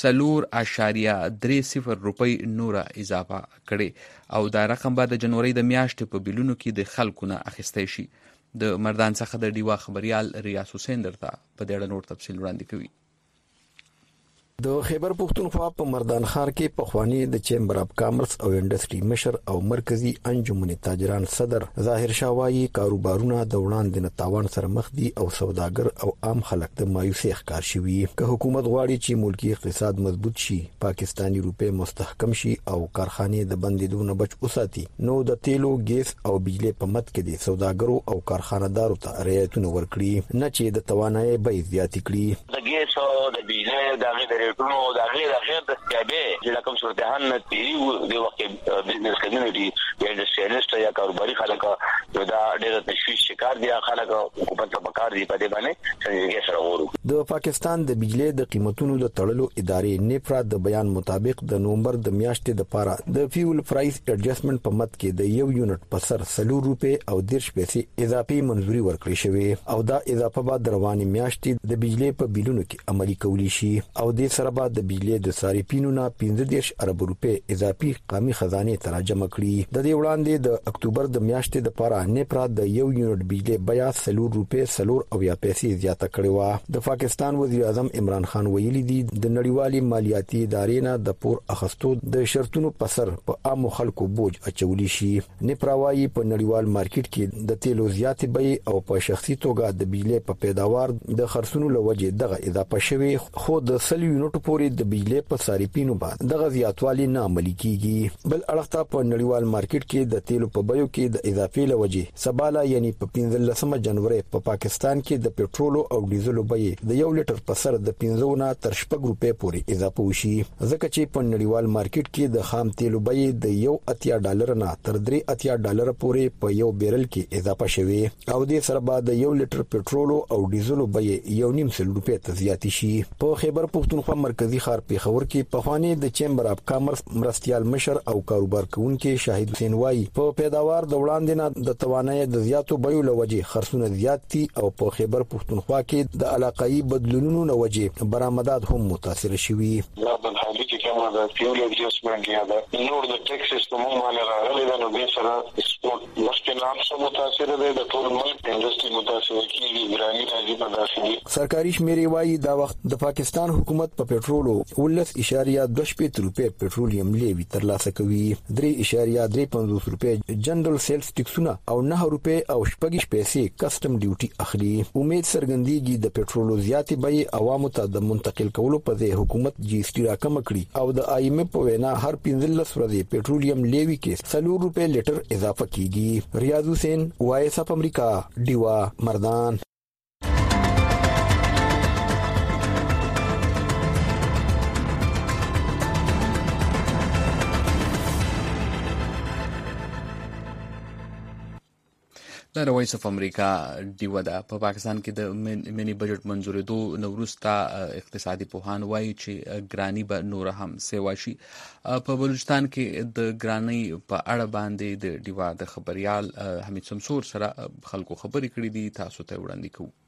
S3: 4.30 روپۍ نوره اضافه کړي او دا رقم به د جنوري د میاشتې په بیلونو کې د خلکو نه اخیستی شي. د مردان څخه د ډیوا خبریال ریاض حسین درته په دې اړه نور تفصیل وړاندې کوي.
S16: د خیبر پختونخوا په مردان ښار کې پخوانی د چیمبر اف کامرس او انډستری مشر او مرکزی انجمن تاجران صدر ظاهر شاه وایي کاروبارونه د وړاندې نه تاوان سره مخ دي او سوداګر او عام خلک د مایوسۍ ښکار شوي. که حکومت غواړي چې ملکی اقتصاد مضبوط شي، پاکستانی روپے مستحکم شي او کارخانې د بندیدو نه بچ وساتي، نو د تیلو، ګیس او بجلی په مد کې د سوداګرو او کارخانه‌دارو ته رعایتونه ورکړي، نه چې د توانایي بیې زیاتې کړي.
S17: د ګیس او د بجلی د پروجیکټونو د غیر دستیابي چې کوم صورتحال نه تیری د وخت بزنس کمیونټي یا انډستریالیست یا کاروباري خلک دا ډېر تشویش شکار دي خلک حکومت ته پکار دي په دې باندې څنګه سره ورو.
S16: د پاکستان د بجلی د قیمتونو د تړلو ادارې نیپرا د بیان مطابق د نومبر د میاشتې د پاره د فیول پرایس ایڈجسټمنټ په مت کې د 1 یونټ په سر 4 روپے او 10 پیسې اضافي منزوري ورکړې شوې او دا اضافه بعد رواني میاشتې د بجلی په بیلونو کې عملي کولی شي او د سره بعد د بجلی د صارفینو نه 15 ارب روپے اضافي قومي خزانه تراجمه کړي. د دې وړاندې د اکتوبر د میاشتې د پاره نیپرا د 1 یونټ بجلی بیا 4 روپے 4 او یا پیسې زیاته کړې و. د پاکستان وزیر اعظم عمران خان ویلي دي د نړیوالي مالیاتي ادارې نه د پور اخستو د شرطونو په سر په عام خلکو بوج اچولي شي. نیپرا وايي په نړیوال مارکیټ کې د تیلو زیاتې بیې او په شخصي توګه د بجلی په پیداوار د خرڅونو لوجه دغه اضافه شوی خو د 100 یونټو پورې د بجلی په صارفینو باندې دغه زیاتوالی نه عملي کیږي. بل اړخته په نړیوال مارکیټ کې د تیلو په بیو کې د اضافي لوجه سباله یعنی په 15 جنوري په پاکستان کې د پېټرول او ډیزل بیې د 1 لیټر په سر د 15 نه تر 6 روپے پورې اضافه وشي ځکه چې په نړیوال مارکیټ کې د خام تیلو بیې د $1.80 نه تر $3.80 پورې په یو بیرل کې اضافه شوه او د سره بعد د 1 لیټر پېټرول او ډیزل بیې 1.5 روپے ته زیاتې شي. په خیبر پښتونخوا مرکزی ښار پیښور کې په خوانی د چیمبر اف کامرس مرستيال مشر او کاروبار کوونکي شاهد حسین وایي په پیداوار د وړاندې نه د توانایي د زیاتو بیو لوجه خرڅونه زیات دي او په خیبر پښتونخوا کې د علاقايي بدلونونو لوجه برآمدات هم متاثر شوي.
S18: دا په حالي کې کومه د فیول ایڈجسټمنټ یا د نور د ټیکس سیستم باندې راغلي دا نو د سره سپورت مشکل نام سره متاثر دي د ټول ملک انډستری متاثر کیږي ګرانی راځي په داسې
S16: سرکاري شمیرې وایي دا وخت د پاکستان حکومت په پېټرول 19.2 روپے پېټرولیم لیوی ترلاسه کوي 3.35 روپے جنرال سیلز ټیکسونه او 9 روپے او 6 پیسې کسٹم ډیوټي اخلي. امید څرګندېږي د پېټرول زیاتې بیې عوامو ته د منتقل کولو په ځای حکومت جی اس ټي راکم کړي او د آی ایم ایف په وینا هر 15 ورځې پېټرولیم لیوی کې 4 روپے لیټر اضافه کیږي. ریاض حسین وایس اف امریکا دیوا مردان.
S3: د وایس اف امریکا دیوا ده په پاکستان کې د منی بجټ منزورېدو نوروستا اقتصادي پوهان وایي چې ګرانی به نور هم سیوا شي. په بلوچستان کې د ګرانی په اړه باندې د دیوا د خبريال حمید شمسور سره خلکو خبرې کړې دي تاسو ته وړاندې کوو.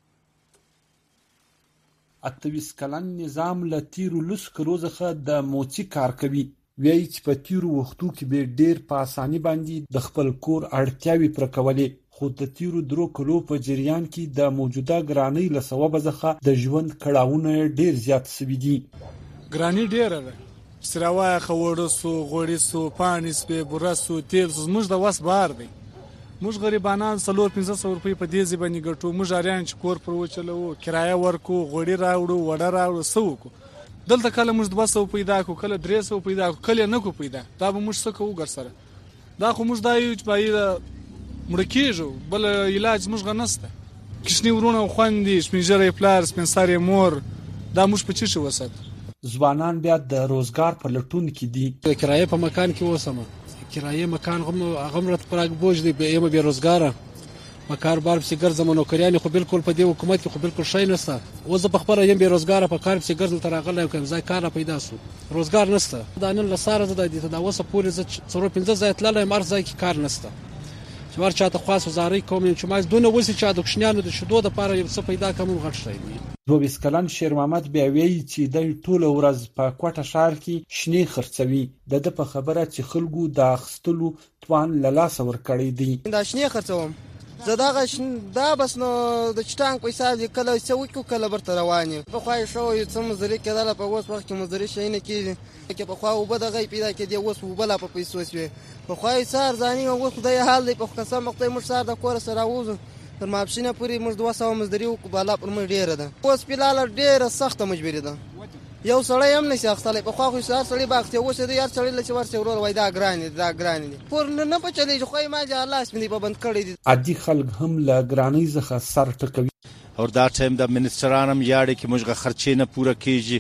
S19: 28 کلن نظام له تیرو لس کلو څخه د موچي کار کوي وایي چې په تیرو وختو کې به ډېر په اساني باندې د خپل کور اړتیاوي پر کولې خو د تیرو درو کلو په جریان کې د موجوده ګرانی له سبب څخه د ژوند کړهونه ډېر زیات شوي دي.
S20: ګرانی ډېره ده سراوای خوړو سو غوړي سو پانی سپه برسو تیل زموږ د واس بار دی. موږ غریبانان 300-500 روپۍ په دې ځبني ګټو موږ اړین چې کور پر وچلو کرایه ورکو غوړي راوړو وړه راوړو سوکو دلته کله موږ 200 پیدا کو کله 300 پیدا کو کله نه کو پیدا دا به موږ څه کوو ګر سره دا خو موږ دایو چې پای مړ کېږو بل علاج موږ غنسته کښنی ورونه خوندې شمیجره پلار سپنساري مور دا موږ په چی شو وسات.
S19: ځوانان بیا د روزګار په لټون کې دي.
S21: کرایه په مکان کې وسمه کرایه مکان غم رات پراګ بوج دی به یم به روزګار مکار بار په ګرځم نو کریانه خو بالکل په دې حکومت کې خو بالکل شي نسته و زه په خبره یم به روزګار په کار په ګرځل ترغله کوم ځای کار پیدا سو روزګار نسته دا نن لساره د دې تداوسه پورې ز 0.15 ځای تلل مرز ځای کې کار نسته چې ور چاته خاص وزاري کوم چې ما دونه وسی چې د کښنیانو د شدو د پاره یو څه پیدا کوم غټ شي.
S19: 22 کلن شیر محمد بیا وی چې د ټوله ورځ په کوټه شهر کې شنی خرڅوي د په خبره چې خلکو د اخستلو توان لاله ور کړی دي.
S22: دا شنی خرڅوم زداغه دا بس نو د چټانګ پیسې کله څوک کله برته رواني په خوای شو چې مزري کېدل په اوس وخت کې مزري شي نه کیږي کې په خوا وبد غي پیدا کې دی اوس وبلا په پیسو شوی په خوای سار ځاني او خدای حال دی په قسم مقطع مر سار د کور سره ووز پر ماپشینه پوری مر 200 مزدري او بالا پر مر ډیره ده اوس پیلاله ډیره سخت مجبوری ده یو سړی هم نشي اخستلې په خوا خو سار سړی باغ ته اوس دی یار سړی لچ ورته ورور وای دا ګرانی پر نه په چلی خو ما جا الله سپندې په بند کړی دي.
S19: عادي خلک هم لا ګرانی څخه سر ټکوي
S23: او دا ټایم د منسټرانم یاړي کې موږ خرچې نه پوره کیږي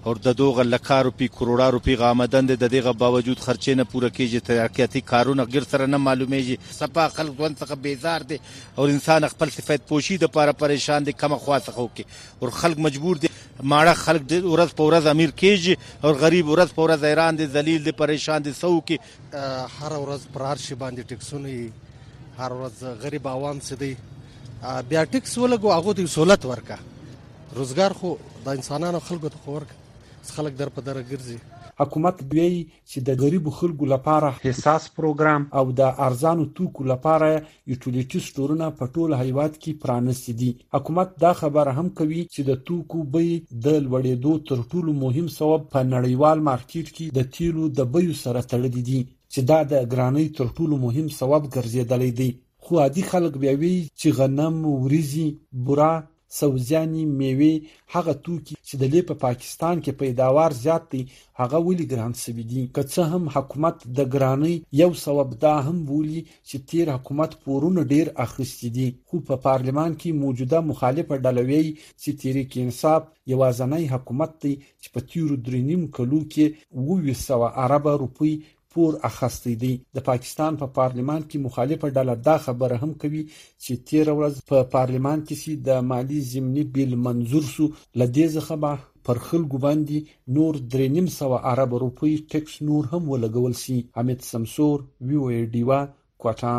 S1: और د دوغه لکه روپی کروڑا روپی غامدن د دغه باوجود خرچې نه پوره کیږي ترقیاتي کارونه غیر سره نه معلومیږي صفه خلک ون څخه بیزار دي او انسان خپل صفات پوشي د لپاره پریشان دي کم خواصه کوي او خلک مجبور دي ماړه خلک د ورځ په ورځ امیر کیږي او غریب ورځ په ورځ حیران دي ذلیل دي پریشان دي سو کې
S21: هر ورځ پرار شي باندې ټیکسونه هر ورځ غریب عوام سدي بیا ټیکس ولګو هغه ته سہولت ورکا روزګار خو د انسانانو خلکو ته ورکا خلک در په در ګرځي
S19: حکومت دوی چې د غریب خلکو لپاره حساس پروګرام او د ارزانو توکو لپاره یوټیلیټی سټورونه په ټول هیواد کې پرانیستي دي حکومت دا خبره هم کوي چې د توکو بیې د لوړېدو تر ټولو مهم سبب په نړیوال مارکیټ کې د تیلو د بیو سره تړلي دي چې دا د ګرانۍ تر ټولو مهم سبب ګرځېدلی دی خو عادي خلک بیا وی چې غنم وریزي بورا سبزیانې میوې هغه توکي چې د په پاکستان کې پیداوار زیات دي هغه ولې ګران شوي دي که څه هم حکومت د ګرانۍ یو سبب دا هم بولي چې تیر حکومت پورونه ډیر اخیستي دي خو په پارلمان کې موجوده مخالفه ډله وی چې تحریک انصاف یوازنی حکومت دی چې په تیرو 3.5 کلو کې 200 ارب روپۍ پور اخیستی دی د پاکستان په پارلمان کې مخالفه ډله دا خبره هم کوي چې 13 ورځ په پارلمان کې سي د مالی ضمني بیل منظور سو لدې څخه پر خلکو باندې نور 3.5 ارب روپۍ ټیکس نور هم ولګول شي حمید سمسور وی او ډیوا کوټا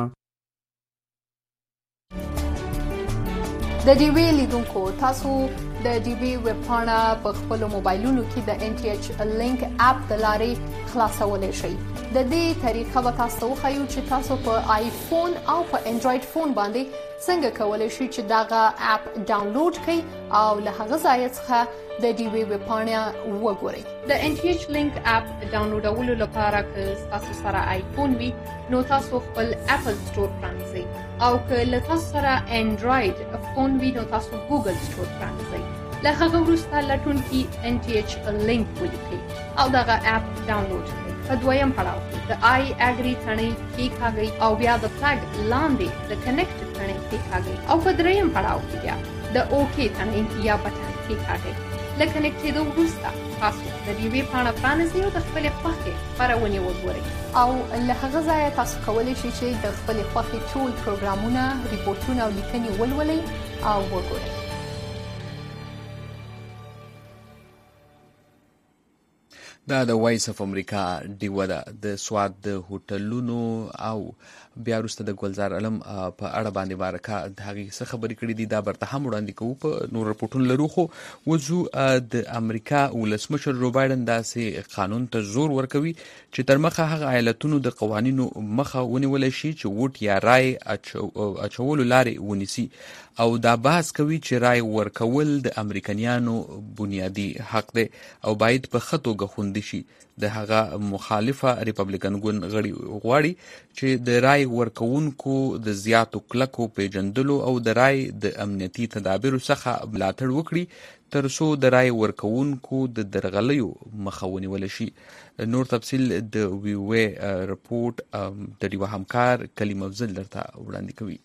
S4: د ډیوی لیدونکو تاسو د ډیوی ویب پاڼه په خپل موبایلونو کې د NTH لینک اپ د لارې خلاصولای شئ د دې طریقه به تاسو وښیو چې تاسو په آیفون او په انډراید فون باندې څنګه کولای شئ چې داغه اپ ډاونلوډ کړئ او له هغه ځای څخه د ډیوی ویب پاڼه وګورئ د NTH لینک اپ ډاونلوډولو لپاره که تاسو سره آیفون وي نو تاسو خپل اپل سٹور پرانیزئ او که له تاسو سره انډراید فون وي نو تاسو ګوګل سٹور پرانیزئ له هغه وروسته لټون کې NTH لینک ولیکئ او دغه اپ ډاونلوډ کړئ په دویم پړاو کې د آی اګری تڼۍ کېکاږئ او بیا د فلګ لاندې د کنیکټ تڼۍ کېکاږئ او په دریم پړاو کې بیا د اوکې تڼۍ یا بټن کېکاږئ له کنیکټ کېدو وروسته تاسو د ډیوی پاڼه پرانیزئ او د خپلې خوښې خپرونې وګورئ او له هغه ځایه تاسو کولی شئ چې د خپلې خوښې ټول پروګرامونه ریپورټونه او لیکنې ولولئ او وګورئ
S3: دا د وایس اف امریکا ډیوه ده د سواد د هوټلونو او بیا وروسته د ګلزار علم په اړه باندې بارکه د هغې څه خبرې کړې دي دا برته هم وړاندې کوو په نور رپورټونو لرو خو وځو د امریکا ولسمشر جو بایدن داسې قانون ته زور ورکوي چې تر مخه هغه ایالتونو د قوانینو مخه ونیولی شي چې ووټ یا رای اچولو لارې ونیسي او دا بحث کوي چې رای ورکول د امریکایانو بنیادی حق دی او باید په ښه توګه خوندي شي د هغه مخالفه ریپبلیکن ګوند غړي غواړي چې د رای ورکوونکو د زیاتو کلکو پیژندلو او د رای د امنیتي تدابیرو څخه ملاتړ وکړي تر څو د رای ورکوونکو د درغلیو مخه ونیول شي نور تفصیل د ویوې رپورټ د ډیوه همکار کلیم افضل درته وړاندې کوي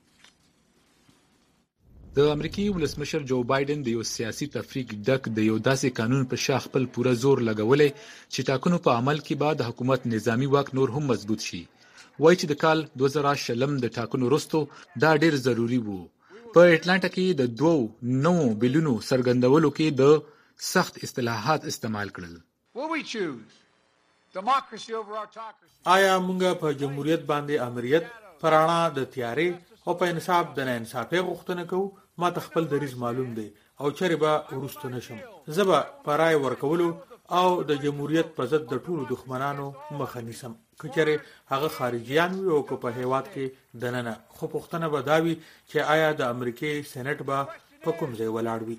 S2: د امریکای ولسمشر جو بایدن د یو سیاسي تفریق ډک د یو داسې قانون په شا خپل پوره زور لګولې چې ټاکنو په عمل کې بعد حکومت نظامی واک نور هم مضبوط شي وایي چې د کال 2020 د ټاکنو وروسته دا ډیر ضروری وو په اټلانټا کې د 2 نوو بیلونو سرګندولو کې د سخت اصطلاحات استعمال کړل
S23: آیا موږ په جمهوریت باندې امریت پرانا د تیارې او په انصاف د نه انصافي غوښتنه کوو ما ته خپل دریز معلوم دی او چیرې به ورستو نشم زبا پرای ورکولو او د جمهوریت په ضد د ټولو دښمنانو مخه نیسم کچره هغه خارجيان وي او په هیواد کې دننه خو پښتنه به داوي چې آیا د امریکای سېنات به په کوم ځای ولاړ وي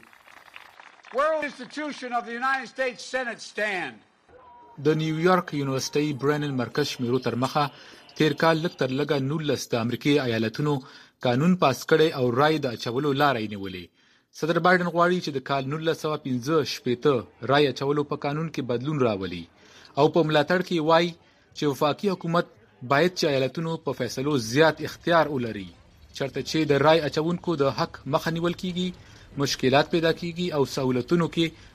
S2: د نیویارک یونیورسيټي برنن مرکز شمیرو تر مخه تیر کال لږ تر لږه 19 د امریکای ایالتونو قانون پاس کړي او رای د اچولو لارې نیولې صدر بایدن غواړي چې د کال 1915 رای اچولو په قانون کې بدلون راولي او په ملاتړ کې وایي چې وفاقي حکومت باید چې ایالتونو په فیصلو زیات اختیار ولري چرته چې د رای اچونکو د حق مخه نیول کیږي مشکلات پیدا کیږي او سہولتونو کې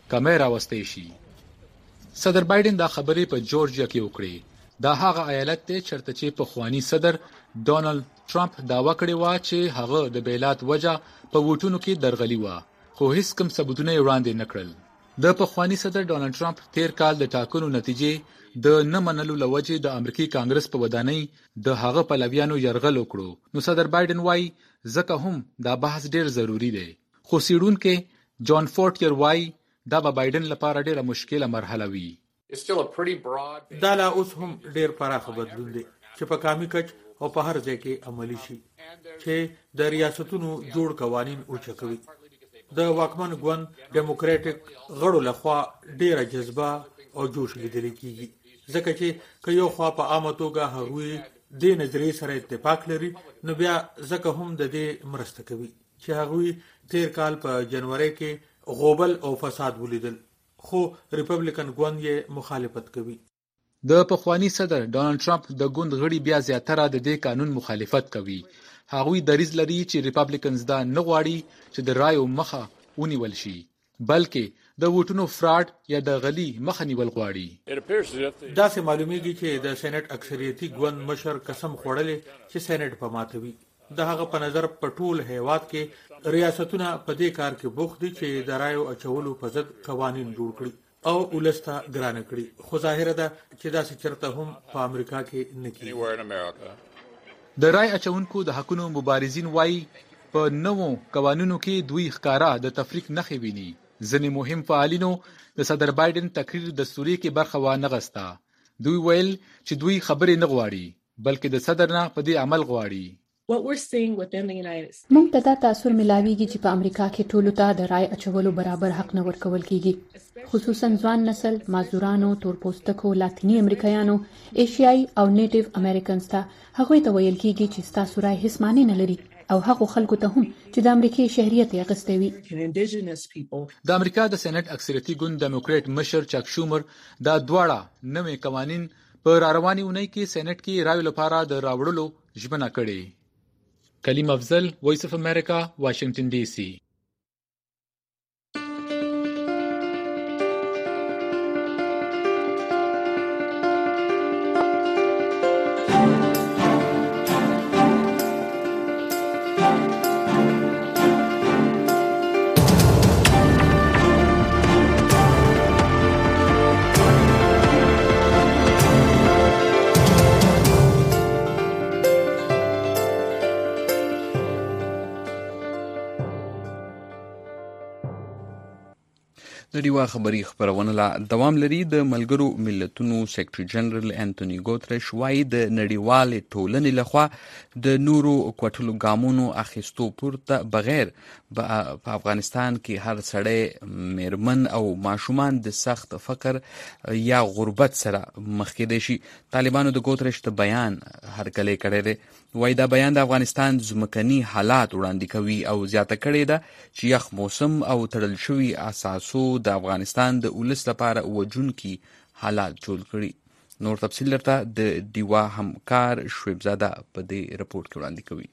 S2: کمې راوستي شي. صدر بایدن دا خبرې په جورجیا کې وکړې. دا هغه ایالت دی چرته چې پخوانی صدر ډونالد ټرمپ داوا کړې و چې هغه د بیلات وجه په ووټونو کې درغلي و، خو هیڅ کوم ثبوتونه یې وړاندې نه کړل. د پخوانی صدر ډونالد ټرمپ تیر کال د ټاکنو نتیجې د نه منلو له وجې د امریکای کانګرس په ودانۍ د هغه پلویانو یرغل وکړو. نو صدر بایدن وایي ځکه هم دا بحث ډیر ضروری دی. خو څېړونکی جان فورټیر وایي دا به بایدن لپاره ډیره مشکله مرحله وي.
S23: دا لا اوس هم ډیر پراخ بدلون دی چې په قامي کچ او په هر ځای کې عملی شي چې د ریاستونو جوړ قوانین اوچتوي. د واکمن ګوند ډیموکراټک غړو لخوا ډیره جذبه او جوش لیدل کیږي، ځکه چې که یو خوا په عامه توګه هغوی د نظریې سره اتفاق لري، نو بیا ځکه هم د دې مرسته کوي چې هغوی تیر کال په جنوري کې غوبل او فساد ولیدل، خو ریپبلیکن ګوند یې مخالفت کوي.
S2: د پخوانی صدر ډونالد ټرمپ د ګوند غړي بیا زیاتره د دې قانون مخالفت کوي. هغوی دریځ لري چې ریپبلیکنز دا نه غواړي چې د رایو مخه ونیول شي، بلکې د ووټونو فراډ یا د غلي مخه نیول غواړي.
S23: داسې معلومیږي چې د سېنات اکثریتي ګوند مشر قسم خوړلې چې سېنات په ماتوي. د هغه په نظر په ټول هیواد کې ریاستونه په دې کار کې بوخت دي چې د رایو اچولو په ضد قوانین جوړ کړي او ولسته ګرانه کړي، خو ظاهره ده چې داسې چرته هم په امریکا کې نه کیږي.
S2: د رای اچونکو د حقونو مبارزین وایي په نوو قوانینو کې دوی ښکارا د تفریق نښې ویني. ځینې مهم فعالینو د صدر بایدن تقریر دستوري کې برخه وانه غسته. دوی ویل چې دوی خبرې نه غواړي، بلکې د صدر نه په دې عمل غواړي.
S4: موږ ته دا تاثر ملاویږي چې په امریکا کې ټولو ته د رای اچولو برابر حق نه ورکول کیږي، خصوصا ځوان نسل، مازدورانو، تورپوستکو، لاتینی امریکایانو، ایشیایي او نیټیو امریکنز ته. هغوی ته ویل کیږي چې ستاسو رای هیڅ معنی نه لري، او هغو خلکو ته هم چې د امریکای شهریت یې اخیستی وي.
S2: د امریکا د سېنات اکثریتي ګوند ډیموکراټ مشر چاک شومر دا دواړه نوې قوانین په راروانې اونۍ کې سېنات کې رایو لپاره د راوړلو ژمنه کړې. کلیم افضل، وایس اف امریکا، واشنگټن ډي سي.
S3: د ډیوا خبري خبرونه لا دوام لري. د ملګرو ملتونو سیکرټري جنرال انټونی ګوتریش وایي د نړیوالې ټولنې لخوا د نورو کوټلو ګامونو اخیستو پورته بغیر په افغانستان کې هر سړی، میرمن او ماشومان د سخت فقر یا غربت سره مخ کېدای شي. طالبانو د ګوتریش د بیان هرکلی کړی دی. وایي دا بیان د افغانستان ځمکني حالات وړاندې کوي او زیاته کړې ده چې یخ موسم او تړل شوي اساسو د افغانستان د ولس لپاره وجونکي حالات جوړ کړي. نور تفصیل درته د ډیوا همکار شعیب زاده په دې رپورټ کې وړاندې کوي.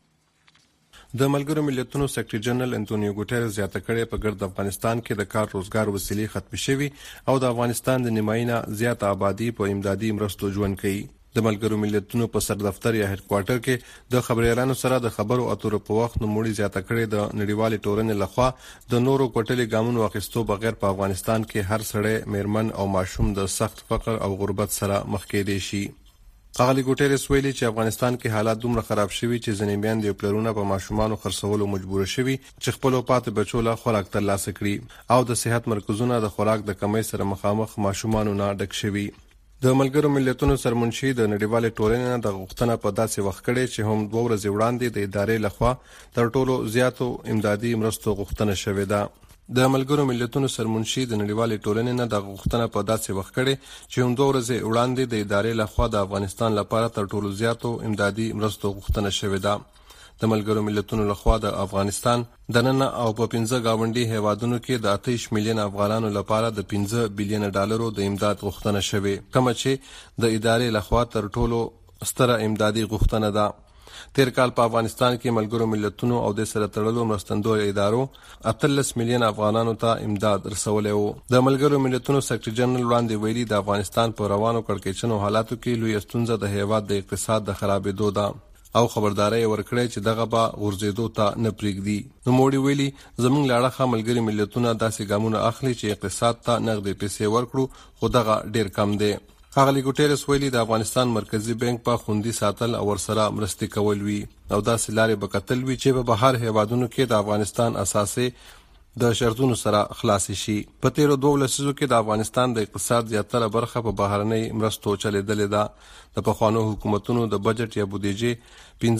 S5: د ملګرو ملتونو سیکرټري جنرال انټونیو ګوټریس زیاته کړې په ګرد افغانستان کې د کار روزګار وسیلې ختم شوي او د افغانستان د نیمایي نه زیات آبادی په امدادي مرستو ژوند کوي. د ملګرو ملتونو په سر دفتر یا هډ کوارټر کې د خبريالانو سره د خبرو اترو په وخت نوموړي زیاته کړې د نړیوالې ټولنې لخوا د نورو کوټلې ګامونو اخیستو بغیر په افغانستان کې هر سړی، میرمن او ماشوم د سخت فقر او غربت سره مخ کېدی شي. اغلی ګوټریس ویلي چې افغانستان کې حالات دومره خراب شوي چې ځینې میندې او پلرونه په ماشومانو خرڅولو مجبور شوي چې خپل پاتې بچو له خوراک ترلاسه کړي او د صحت مرکزونه د خوراک د کمی سره مخامخ ماشومانو نه ډک شوي. د ملګرو ملتونو سرمنشي د نړیوالې ټولنې نه د غوښتنه په داسې وخت کړي چې هم 2 ورځې وړاندې د ادارې لخوا تر ټولو زیاتو امدادي مرستو غوښتنه شوې ده. د ملګرو ملتونو سرمنشي د نړیوالې ټولنې نه د غوښتنه په داسې وخت کړي چې هم 2 ورځې وړاندې د ادارې لخوا د افغانستان لپاره تر ټولو زیاتو امدادي مرستو غوښتنه شوې ده. د ملګرو ملتونو لخوا د افغانستان د نن او په 15 گاونډي هیوادونو کې د 28 میلیون افغانانو لپاره د 15 بلین ډالرو د امداد غوښتنه شوې، کوم چې د ادارې لخوا تر ټولو ستره امدادي غوښتنه ده. تیر کال په افغانستان کې ملګرو ملتونو او د سره تړلو مرستندویه ادارو 13 میلیون افغانانو ته امداد رسولی وو. د ملګرو ملتونو سیکرټري جنرال وړاندې ویلي د افغانستان په روانو کړکېچنو حالاتو کې لوی ستونزه د هیواد د اقتصاد د خرابېدو ده او خبرداري ورکړې چې دغه به غورځېدو ته نه پرېږدي. نوموړي ویلي زموږ له اړخه ملګري ملتونه داسې ګامونه اخلي چې اقتصاد ته نغدې پیسې ورکړو خو دغه ډېر کم دی. ښاغلي ګوټیرس ویلي د افغانستان مرکزی بانک په خوندي ساتل او ورسره مرستې کول وي او داسې لارې به کتل وي چې په بهر هیوادونو کې د افغانستان اساسي د شرطونو سره خلاص شي. په تیرو 2 لسیزو کې د افغانستان د اقتصاد زیاتره برخه په بهرنۍ مرستو چلیدلې ده. د پخوانو حکومتونو د بجټ یا بودیجې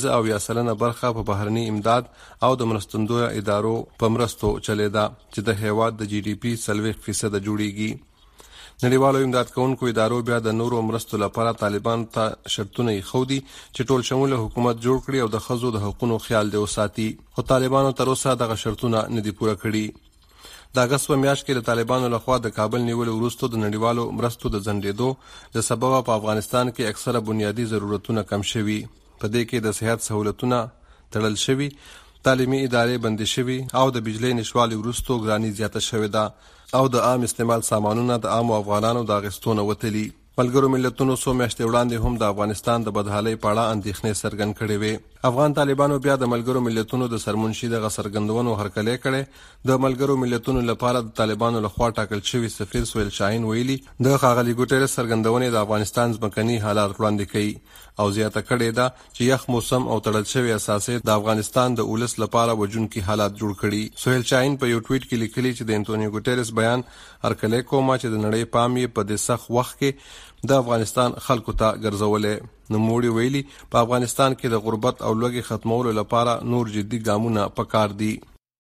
S5: 15% برخه په بهرنۍ امداد او د مرستندویه ادارو په مرستو چلیده چې د هیواد د جی ډي پی 40% جوړیږي. نړیوالو امداد کوونکو ادارو بیا د نورو مرستو لپاره طالبان ته شرطونه یې خودي چې ټول شموله حکومت جوړ کړي او د ښځو د حقوقو خیال دی وساتي، خو طالبانو تر اوسه دغه شرطونه نه دي پوره کړي. د اګست په میاشت کې د طالبانو لخوا د کابل نیولو وروسته د نړیوالو مرستو د ځنډېدو د سببه په افغانستان کې اکثره بنیادی ضرورتونه کم شوي. په دې کې د صحت سہولتونه تړل شوي، تعلیمي ادارې بندې شوي او د بجلی نشوالي وروسته ګراني زیاته شوې ده او د عام استعمال سامانونه د عام افغانانو د اغستونه وتلي. ملګرو ملتونو څو میاشتې وړاندې هم د افغانستان د بدحالۍ په اړه اندېښنې څرګند کړې وې. افغان طالبانو بیا د ملګرو ملتونو د سرمنشي دغه څرګندونو هرکلی کړی. د ملګرو ملتونو لپاره د طالبانو لخوا ټاکل شوي سفیر سهیل شاهین ویلي د ښاغلي ګوټیرس څرګندونې د افغانستان ځمکني حالات وړاندې کوي او زیاته کړې ده چې یخ موسم او تړل شوي اساسې د افغانستان د اولس لپاره وجونکي حالات جوړ کړي. سهیل شاهین په یو ټویټ کې لیکلي چې د انټونیو ګوټیرس بیان هرکلی کومه چې د نړۍ پام یې په دې سخت وخت کې د افغانستان خلکو ته ګرځولې. نوموړي ویلي په افغانستان کې د غربت او لوږې ختمولو لپاره نور جدي ګامونه پکار دي.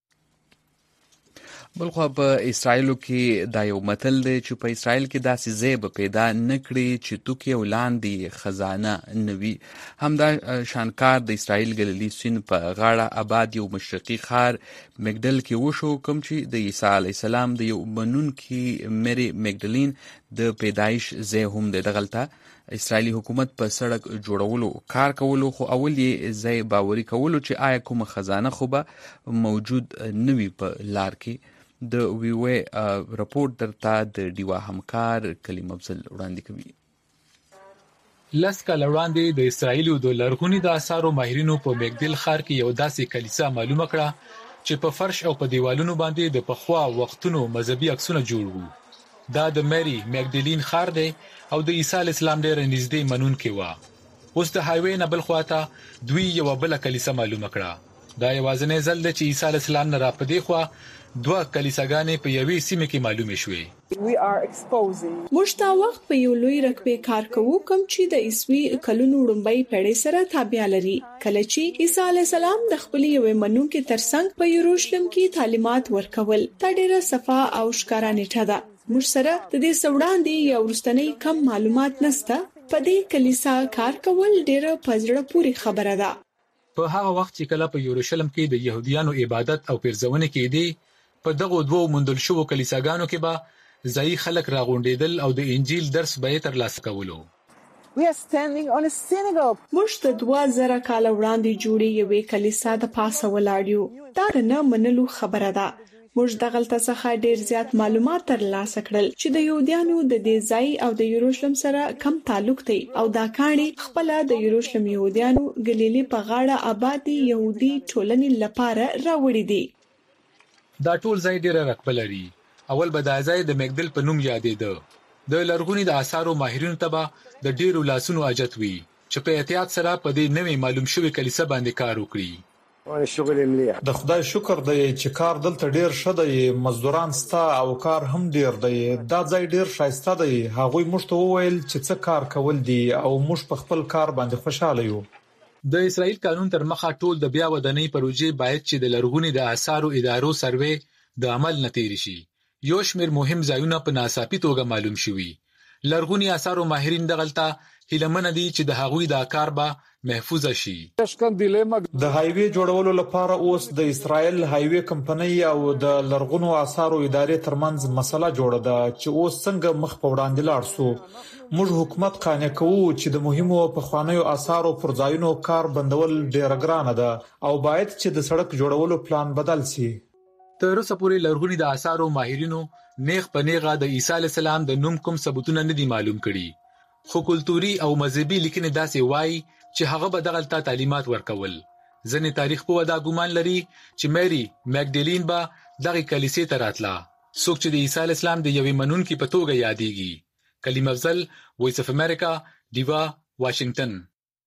S3: بلخوا په اسرائیلو کې دا یو متل دی چې په اسرائیل کې داسې ځای به پیدا نه کړي چې توکي او لاندې خزانه نه وي. همدا شانکار د اسرائیل ګلیلي سیند په غاړه آباد یو مشرقي ښار مګډل کې وشو، کوم چې د عیسی علیه السلام د یو منونکي مری مګډلین د پیدایش ځای هم دی. دغلته اسرائیلي حکومت په سړک جوړولو کار کولو، خو اول یې ځای باوري کولو چې آیا کومه خزانه خو به موجود نه وي په لار کې. د ویوې رپورټ درته د ډیوا همکار کلیم افضل وړاندې کوي.
S2: لس کاله وړاندې د اسرائیلو د لرغوني د آثارو ماهرینو په مګدل ښار کې یو داسې کلیسا معلومه کړه چې په فرش او په دیوالونو باندې د پخوا وختونو مذهبي عکسونه جوړ وو. دا د مری مګدلین ښار دی او د عیسی علیه السلام ډېر نږدې منونکې وه. اوس د هایوې نه بل خواته دوی یوه بله کلیسا معلومه کړه. دا یوازینی ځل دی چې عیسی علیه السلام نه را په دې خوا 2 کلیساګانې په یوې سیمه کې معلومې شوې.
S6: موږ تا وخت په یو لوی رقبې کار کوو کوم چې د عیسوي کلونو وړاندې پیړۍ سره تابع لري. کله چې عیسی علیه السلام د خپل یوې منونکې ترڅنګ په یروشلم کې تعلیمات ورکول، دا ډیره صفا او ښکارا نیټه ده. موږ سره د دې سوړاندې یا ورستنی کم معلومات نشته. په دې کلیسا کار کول ډیره پزړه پوری خبره ده.
S2: په هغه وخت چې کله په یروشلم کې د يهوديانو عبادت او پیرزونه کېدی، په دغه 2 موندل شوو کلیساګانو کې به ځایي خلک راغونډېدل او د انجیل درس به یې ترلاسه کولو.
S6: موږ د 2000 کال وړاندې جوړې یوې کلیسا د پاسه ولاړ یو. دا نه منلو خبره ده. موږ دغلته څخه ډیر زیات معلومات ترلاسه کړل چې د یهودیانو د دې ځای او د یروشلم سره کم تعلق دی او دا کاڼي خپل د یروشلم یهودیانو ګلیلي په غاړه آبادی يهودي ټولنې لپاره راوړي دي.
S2: دا ټول ځای ډیره رقبه لري. اول به دا ځای د مګدل په نوم یادېده. د لرغوني د آثارو ماهرینو ته به د ډیرو لاسونو اجت وي چې په احتیاط سره په دې نوې معلوم شوې کلیسا باندې کار وکړي.
S23: د خدای شکر دی چې کار دلته ډیر ښه دی، مزدوران ستا او کار هم ډیر دی. دا ځای ډیر ښایسته دی. هغوی موږ ته وویل چې څه کار کول دي او موږ په خپل کار باندې خوشاله یو.
S2: د اسرائیل قانون تر مخه ټول د بیا ودانۍ پروژې باید چې د لرغوني د آثارو ادارو سروې د عمل نه تیر شي. یو شمېر مهم ځایونه په ناڅاپي توګه معلوم شوي. لرغوني آثارو ماهرین دغلته هیلهمنه دي چې د هغوی دا کار به محفوظ شي.
S23: د هایوي جوړولو لپاره اوس د اسرائیل هایوي کمپنۍ او د لرغونو آثارو ادارې ترمنځ مسله جوړه ده چې اوس څنګه مخ په وړاندې لاړ سو. موږ حکومت قانع کوو چې د مهمو پخوانیو آثارو پر ځایونو کار بندول ډیر ګرانه ده او باید چې د سړک جوړولو پلان بدل شي.
S2: تر اوسه پورې لرغوني د آثارو ماهرینو نیغ په نیغه د عیسی علی السلام د نوم کوم ثبوتونه نه دي معلوم کړي، خو کلتوري او مذهبي لیکنې داسې وایي چې هغه به دغلته تعلیمات ورکول. ځنې تاریخ په ودا ګومان لري چې میری میګډیلین به دغه کلیسې ته راتله، څوک چې د عیسی علی السلام د یوې منونکي په توګه یادېږي. کلیم افضل، وایس اف امریکا، ډیوا، واشنگټن.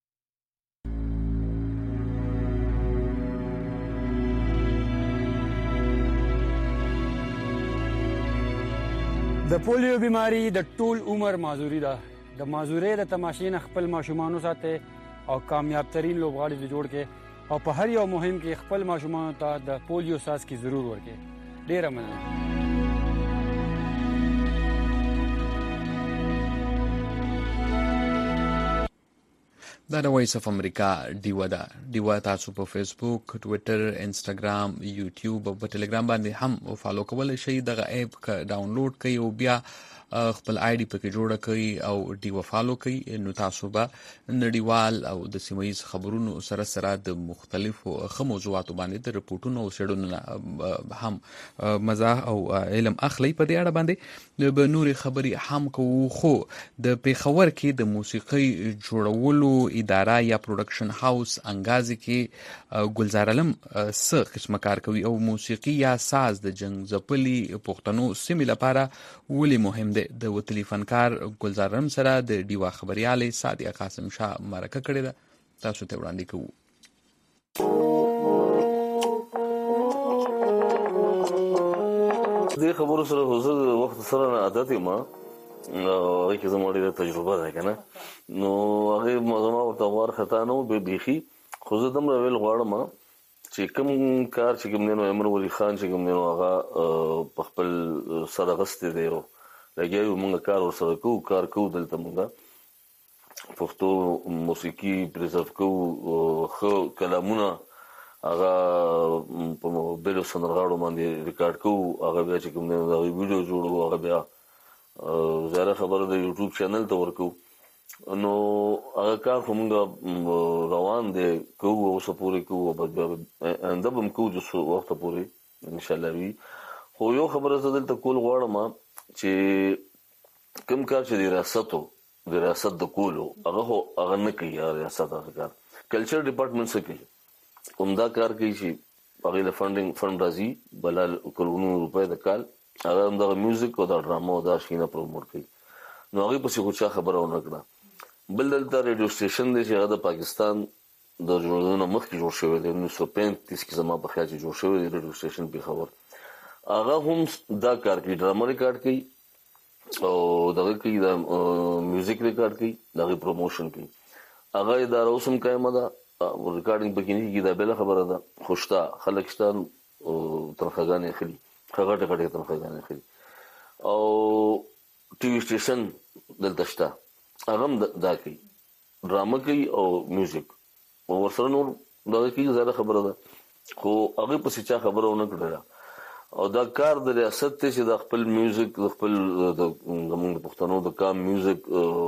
S7: د پولیو بیماری د ټول عمر معذوري ده. د معذوري د تماشې نه خپل ماشومان ساتي او کامیاب ترین لوبغاړي جوړ کړي او په هر یو مهم کې خپل ماشومان ته د پولیو څاڅکي ضرور ورکړي. ډیره مننه.
S3: دا د وایس اف امریکا ډیوا ده. ډیوا تاسو په فیسبوک، ټویټر، انسټاګرام، یوټیوب او په ټلګرام باندې هم فالو کولای شئ. دغه اپ ډاونلوډ کړئ او بیا خپل آی ډي پکې جوړه کړئ او ډیوا فالو کړئ، نو تاسو به نړیوال او د سیمه‌ییز خبرونو سره سره د مختلفو ښه موضوعاتو باندې د رپورټونو او څېړنو هم مزاح او علم اخلي. په دې اړه باندې به نورې خبرې هم کوو، خو د پیښور کې د موسیقۍ جوړولو اداره یا پروډکشن هاوس انګازي کې ګلزار علم څه قسمه کار کوي او موسیقي یا ساز د جنگ ځپلي پښتنو سیمې لپاره ولې مهم دی. د وتلي فنکار ګلزار علم سره د ډیوا خبريالې سادیه قاسم شاه مرکه کړې ده، تاسو ته وړاندې کوو.
S8: دې خبرو سره حضور وخت سره عادت ما هغه کې زموږ ډېره تجربه ده کنه، نو هغه موضوع ورته ور خطا نه به بيخي خو زه دم ویل غواړم چې کوم کار چې کوم نو امر ولی خان چې کوم نو هغه په خپل سره غستې دی او لګیو موږ کار ورسره کار کوو دلته موږ پښتو موسیقي پرزرف کوو، خو کلامونه هغه په موبایل سندرغاړو باندې ریکارډ کوو، هغه بیا چې کوم نو دا ویډیو جوړو، هغه بیا زیاده خبره د یوټیوب چینل ته ورکو. نو هغه کار کومه روان دي کوو او سپوري کوو اندبم کوو د څو وخت پورې ان شاء الله وي. خو یو خبره زه دلته کول غواړم چې کوم کار چې د ریاست د کولو هغه نه کوي. ریاست هغه کلچر ډپارټمنټ څه کوي، عمده کار کوي چې هغه له فند راځي بلال کروڑونو روپے د کال هغه د میوزیک او د ډراما او د شینه پروموټ کوي. نو هغه په څه خو خبره ونه کړه. بل دلته ریډیو سټیشن دی چې هغه د پاکستان د جوړولو مخکې جوړ شوی دی، 1935 کې زما په خیال چې جوړ شوی دی ریډیو سټیشن پیښور. هغه هم دا کار کوي، ډراما ریکارډ کوي او دغه کوي د میوزیک ریکارډ کوي، دغه پروموشن کوي. هغه اداره اوس هم قائمه ده، ریکارډینګ پکې نه کیږي، دا بل خبره ده. خوشتا خلک شته تنخواګانې اخلي، هغه ټکټ تنخواګانې اخلي او ټي وي سټیشن دلته شته هغه دا کوي، ډراما کوي او میوزیک او ورسره نور دغه کوي. زیاده خبره ده خو هغه په څه خبره ونه کړله او دا کار د ریاست ته چې د خپل میوزیک د خپل زموږ پښتنو د کام میوزیک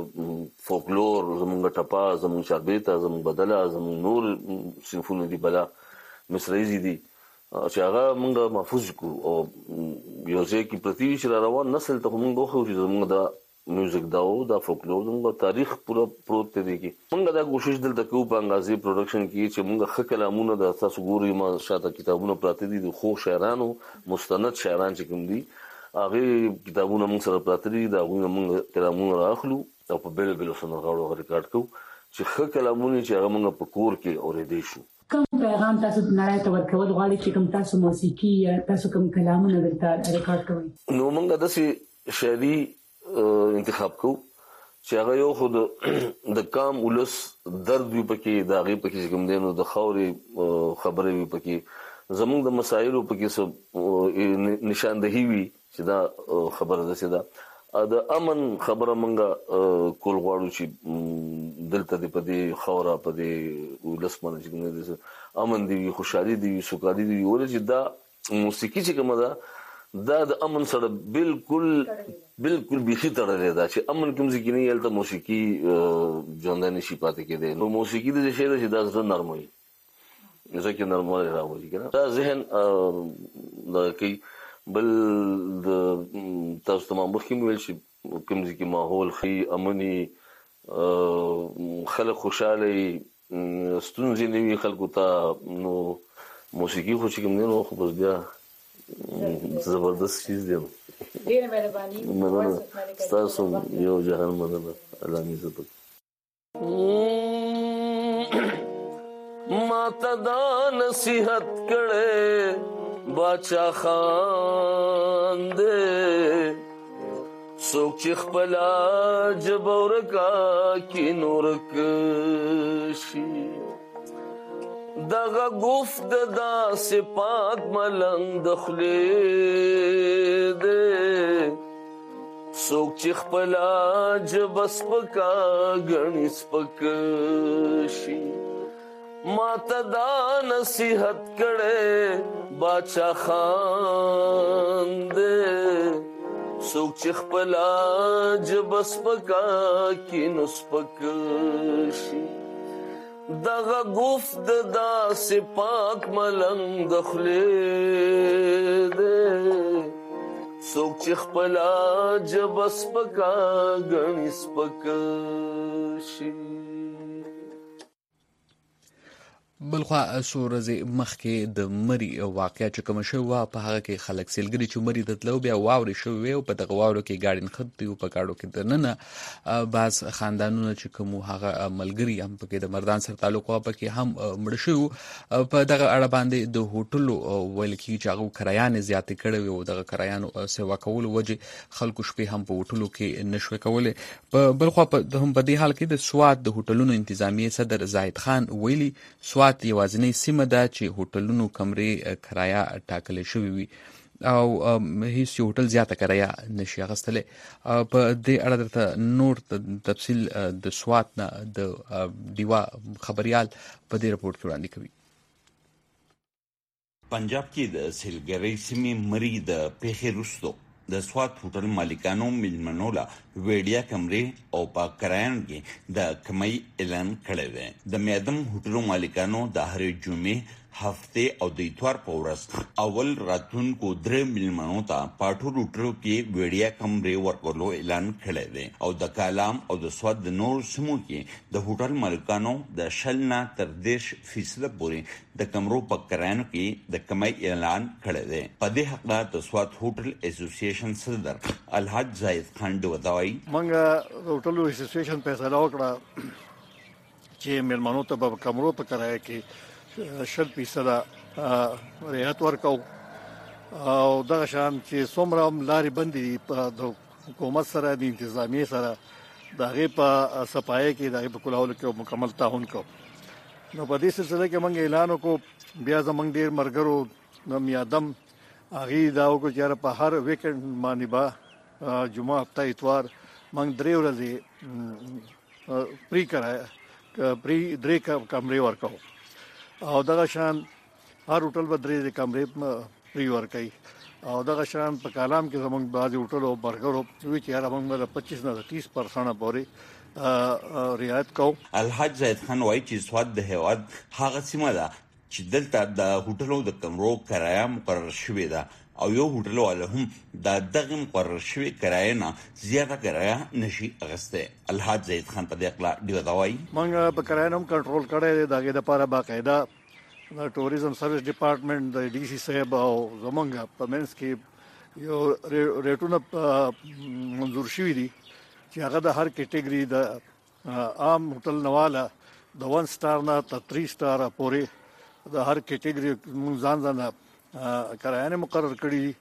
S8: فولکلور زموږ ټپا زموږ چاربیتا زموږ بدله زموږ نور صنفونه دي بلا مصریزي دي چې هغه موږ محفوظ کو او یو ځای کې پرتی چې روان نسل ته موږ خو چې زموږ د میوزیک دا فولکلور زموږ تاریخ پورا پروت دی کې موږ دا کوشش دلته کوو په انګازي پروډکشن کې چې موږ خه کلامونه د تاسو ګوري ما شاته کتابونه پراته دي د خو شاعرانو مستند شاعران چې کوم دي هغه کتابونه موږ سره پراته دي دا موږ کلامونه راخلو او په بل بل سندرغاړو ریکارډ کوو چې خه کلامونه چې هغه موږ په کور کې اورېدې شو.
S9: کوم پیغام تاسو نړۍ ته ورکول غواړئ چې کوم تاسو موسیقي یا تاسو کوم کلامونه دلته ریکارډ کوئ؟
S8: نو موږ داسې شاعري انتخاب کو چې هغه یو خود د کام ولس درد وي پکې د هغه پکې کوم دینو د خوري خبرې وي پکې زموږ د مسایلو پکې سب نشاندهي وي چې دا خبره ده چې دا د امن خبره مونږه کول غواړو چې دلته د پدې خورا پدې ولسمنه چې امن دی خوشحالي دی سوکالي دی ولې چې دا موسیقي چې کومه ده دا د امن سره بالکل بيخي تړلې ده چې امن کوم ځکه نه یلته موسیقي ژوند نشي پاتې کېده نو موسیقي د شی ده چې دا زړه نرموي ځکه نرموالی راوړي کنه دا ذهن د کی بل د تاسو تمام مخکې ویل شي کوم ځکه ماحول خي امني خلک خوشاله ستونزې نیوي خلکو ته نو موسیقي خو چې کوم نه خو بس بیا زبردست چیز دی
S9: ډیره مهرباني
S8: تاسو یو جهان مننه الله می عزت ماته دا نصیحت کړي باچا خان دې څوک چې خپل جبور کا کی نور کشي دغه گفت دا سپاک ملنګ دخلې دې څوک چې خپل جبس پکا غني سپکشي ماته دا نصیحت کړي باچا خان دې څوک چې خپل جبس پکا کی نسپکشي دغه گفت دا سپاک ملنګ دخلې دې څوک چې خپل جبس پکا غني سپکشي
S3: بلخوا سورزه مخکې د مری واقعیا چې کوم شو په هغه کې خلک سیلګری چې مری دتلو بیا واوري شو او په دغه واورو کې گاډین خط او په گاډو کې دننه بعض خاندانونو چې کوم هغه ملګری هم پکې د مردان سره تعلق او پکې هم مړ شو په دغه اړه باندې د هوټلو ویل کې چې هغه کرایان زیات کړي او دغه کرایانو سیوا کول وجه خلکو شپې هم په هوټلو کې نشو کولای په بلخوا په هم په دې حال کې د سواد د هوټلونو انتظامی صدر زاهد خان ویلي سواد یوازینی سیمه ده چې هوټلونو کمرې کرایه ټاکل شوی وي او هیڅ هوټل زیاته کرایه نشي اخیستلې په دې اړه درته نور تفصیل د سوات نه د دیوا خبريال په دې رپورت کې وړاندې کوي
S10: پنجاب کې د سیلګری سیمې مری د پیښې وروسته د سوات هوټل مالکانو ملمنولا ویډیا کمرې او په کرایان کې د کمای اعلان کړی دی د میادم هوټلو مالکانو د هرې جمعې هفته او د اتوار په ورځ اول راتلونکو 3 ملمنو ته پاټو هوټلو کې ویډیا کمرې ورکولو اعلان کړی دی او د کالام او د سواد د نور سیمو کې د هوټل مالکانو د شلنا تر 10% پورې د کمرو په کرایانو کې د کمای اعلان کړی دی په دې حق د سواد هوټل اسوسییشن صدر الحاج زاهد خان دوی
S11: منګه هوټل اسوسییشن فیصله وکړه چې ملمنو ته په کمرو په کرایه کې 10% رعایت ورکو او دغه شان چې څومره لارې بندي په حکومت سره د انتظامی سره دغه په صفایي کې دغه په کولولو کې مکمل تعاون کو نو په دې سلسله کې موږ اعلان وکړو بیا زمونږ ډیر مرګرو نو میادم اغي دا وکړو چې په هر ویکند باندې با جمعه هفته اتوار موږ 3 ورځې پری کرایا پری 3 کمرې ورکو او دغه شان هر هوټل به 3 کمرې پری ورکای او دغه شان په کالام کې زمونږ بعضي هوټل او برګرو وی چې هر موږ 25 نه 30% پورې رعایت کوو
S10: الحاج زاهد خان وایي چې سواد د هواد هغه سیمه ده چې دلته د هوټلو د کمرو کرایه مقرر شوې ده او یو هوټل والا هم د دغه مقرر شوی کرایه نه زیاته کرایه نشي اغسته الحاج زاهد خان په دې اقلا دی داوای
S11: موږ په کرایه نوم کنټرول کړی دی دغه لپاره باقاعده د ټوریزم سرویس ډپارټمنټ د ډي سي صاحب او زمونږ په منس کې یو ریټونه منظور شوی دي چې هغه د هر کټګوري د عام هوټل نواله د 1 سٹار نه تر 3 سٹار پورې د هر کټګوري مونږ ځان کرایه مقرر کړی چې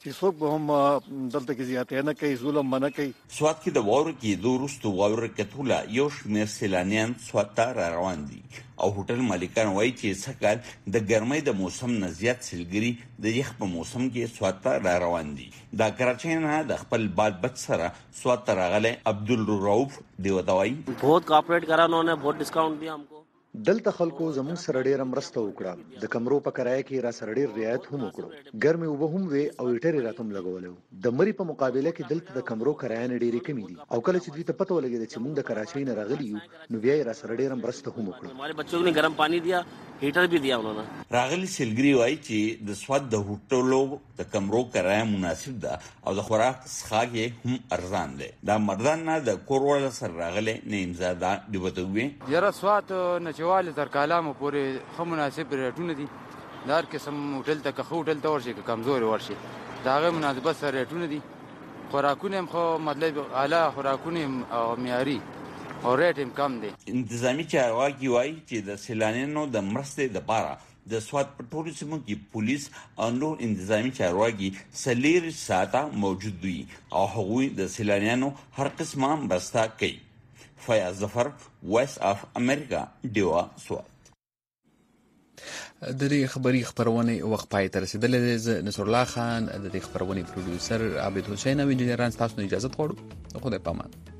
S11: چې څوک به هم دلته کې زیاتې نه کوي، ظلم نه کوي.
S10: سوات کې د واورو کې د وروستو واورو کتوله یو شمېر سیلانیان سوات ته را روان دي او هوټل مالکان وایي چې سږ کال د ګرمۍ د موسم نه زیات سیلګري د یخ په موسم کې سوات ته را روان دي. د کراچۍ نه د خپل بال بچ سره سوات ته راغلی عبدالرؤف دیوتاوي
S12: बहुत कोऑपरेट करा उन्होंने, बहुत डिस्काउंट दिया हमको.
S14: دلته خلکو زموږ سره ډېره مرسته وکړه. د کمرو په کرایه کې را سره ډېر رعایت هم وکړو. ګرمې اوبه هم وې او هیټرې راته هم لګولې وو. د مری په مقابله کې دلته د کمرو کرایه ډېرې کمې دي او کله چې دوی ته پته ولګېده چې موږ د کراچۍ نه راغلي یو نو بیا یې را سره ډېره مرسته هم وکړه.
S12: हमारे बच्चों को गर्म पानी दिया, हीटर भी दिया उन्होंने.
S10: راغلي سیلګري وایي چې د سوات د هوټلو د کمرو کرایه مناسب ده او د خوراک څښاک یې هم ارزان دی. دا مردان نه د کور وړ سره راغلی نعیمزاده دیوتاوي
S15: یاره سوات نچواله تر کالامو پورې خو مناسب ریټونه دي. دا هر قسم هوټل ته که هوټل ته ورشي که کمزوري ورشي دا هغه مناسبت سره ریټونه دي. خوراکونه هم خو مطلب اعلی خوراکونه او معیاري او ریټ هم کم دي.
S10: انتظامی چارواکي وایي چې د سیلانیانو د مرستې لپاره د سوات په ټولو سیمو کې پولیس او نور انتظامی چارواکي 40 ساعته موجود دي او هغوی د سیلانیانو هر قسمه مرسته کوي. فیاض ظفر، وایس اف امریکا، ډیوا، سوات.
S3: د دې خبري خبرونه وخت پای ته رسیدلې ده. نصر الله خان د دې خبرونه پروډوسر عابد حسین او انجنیران تاسو نه اجازه غواړو. خدای پامان.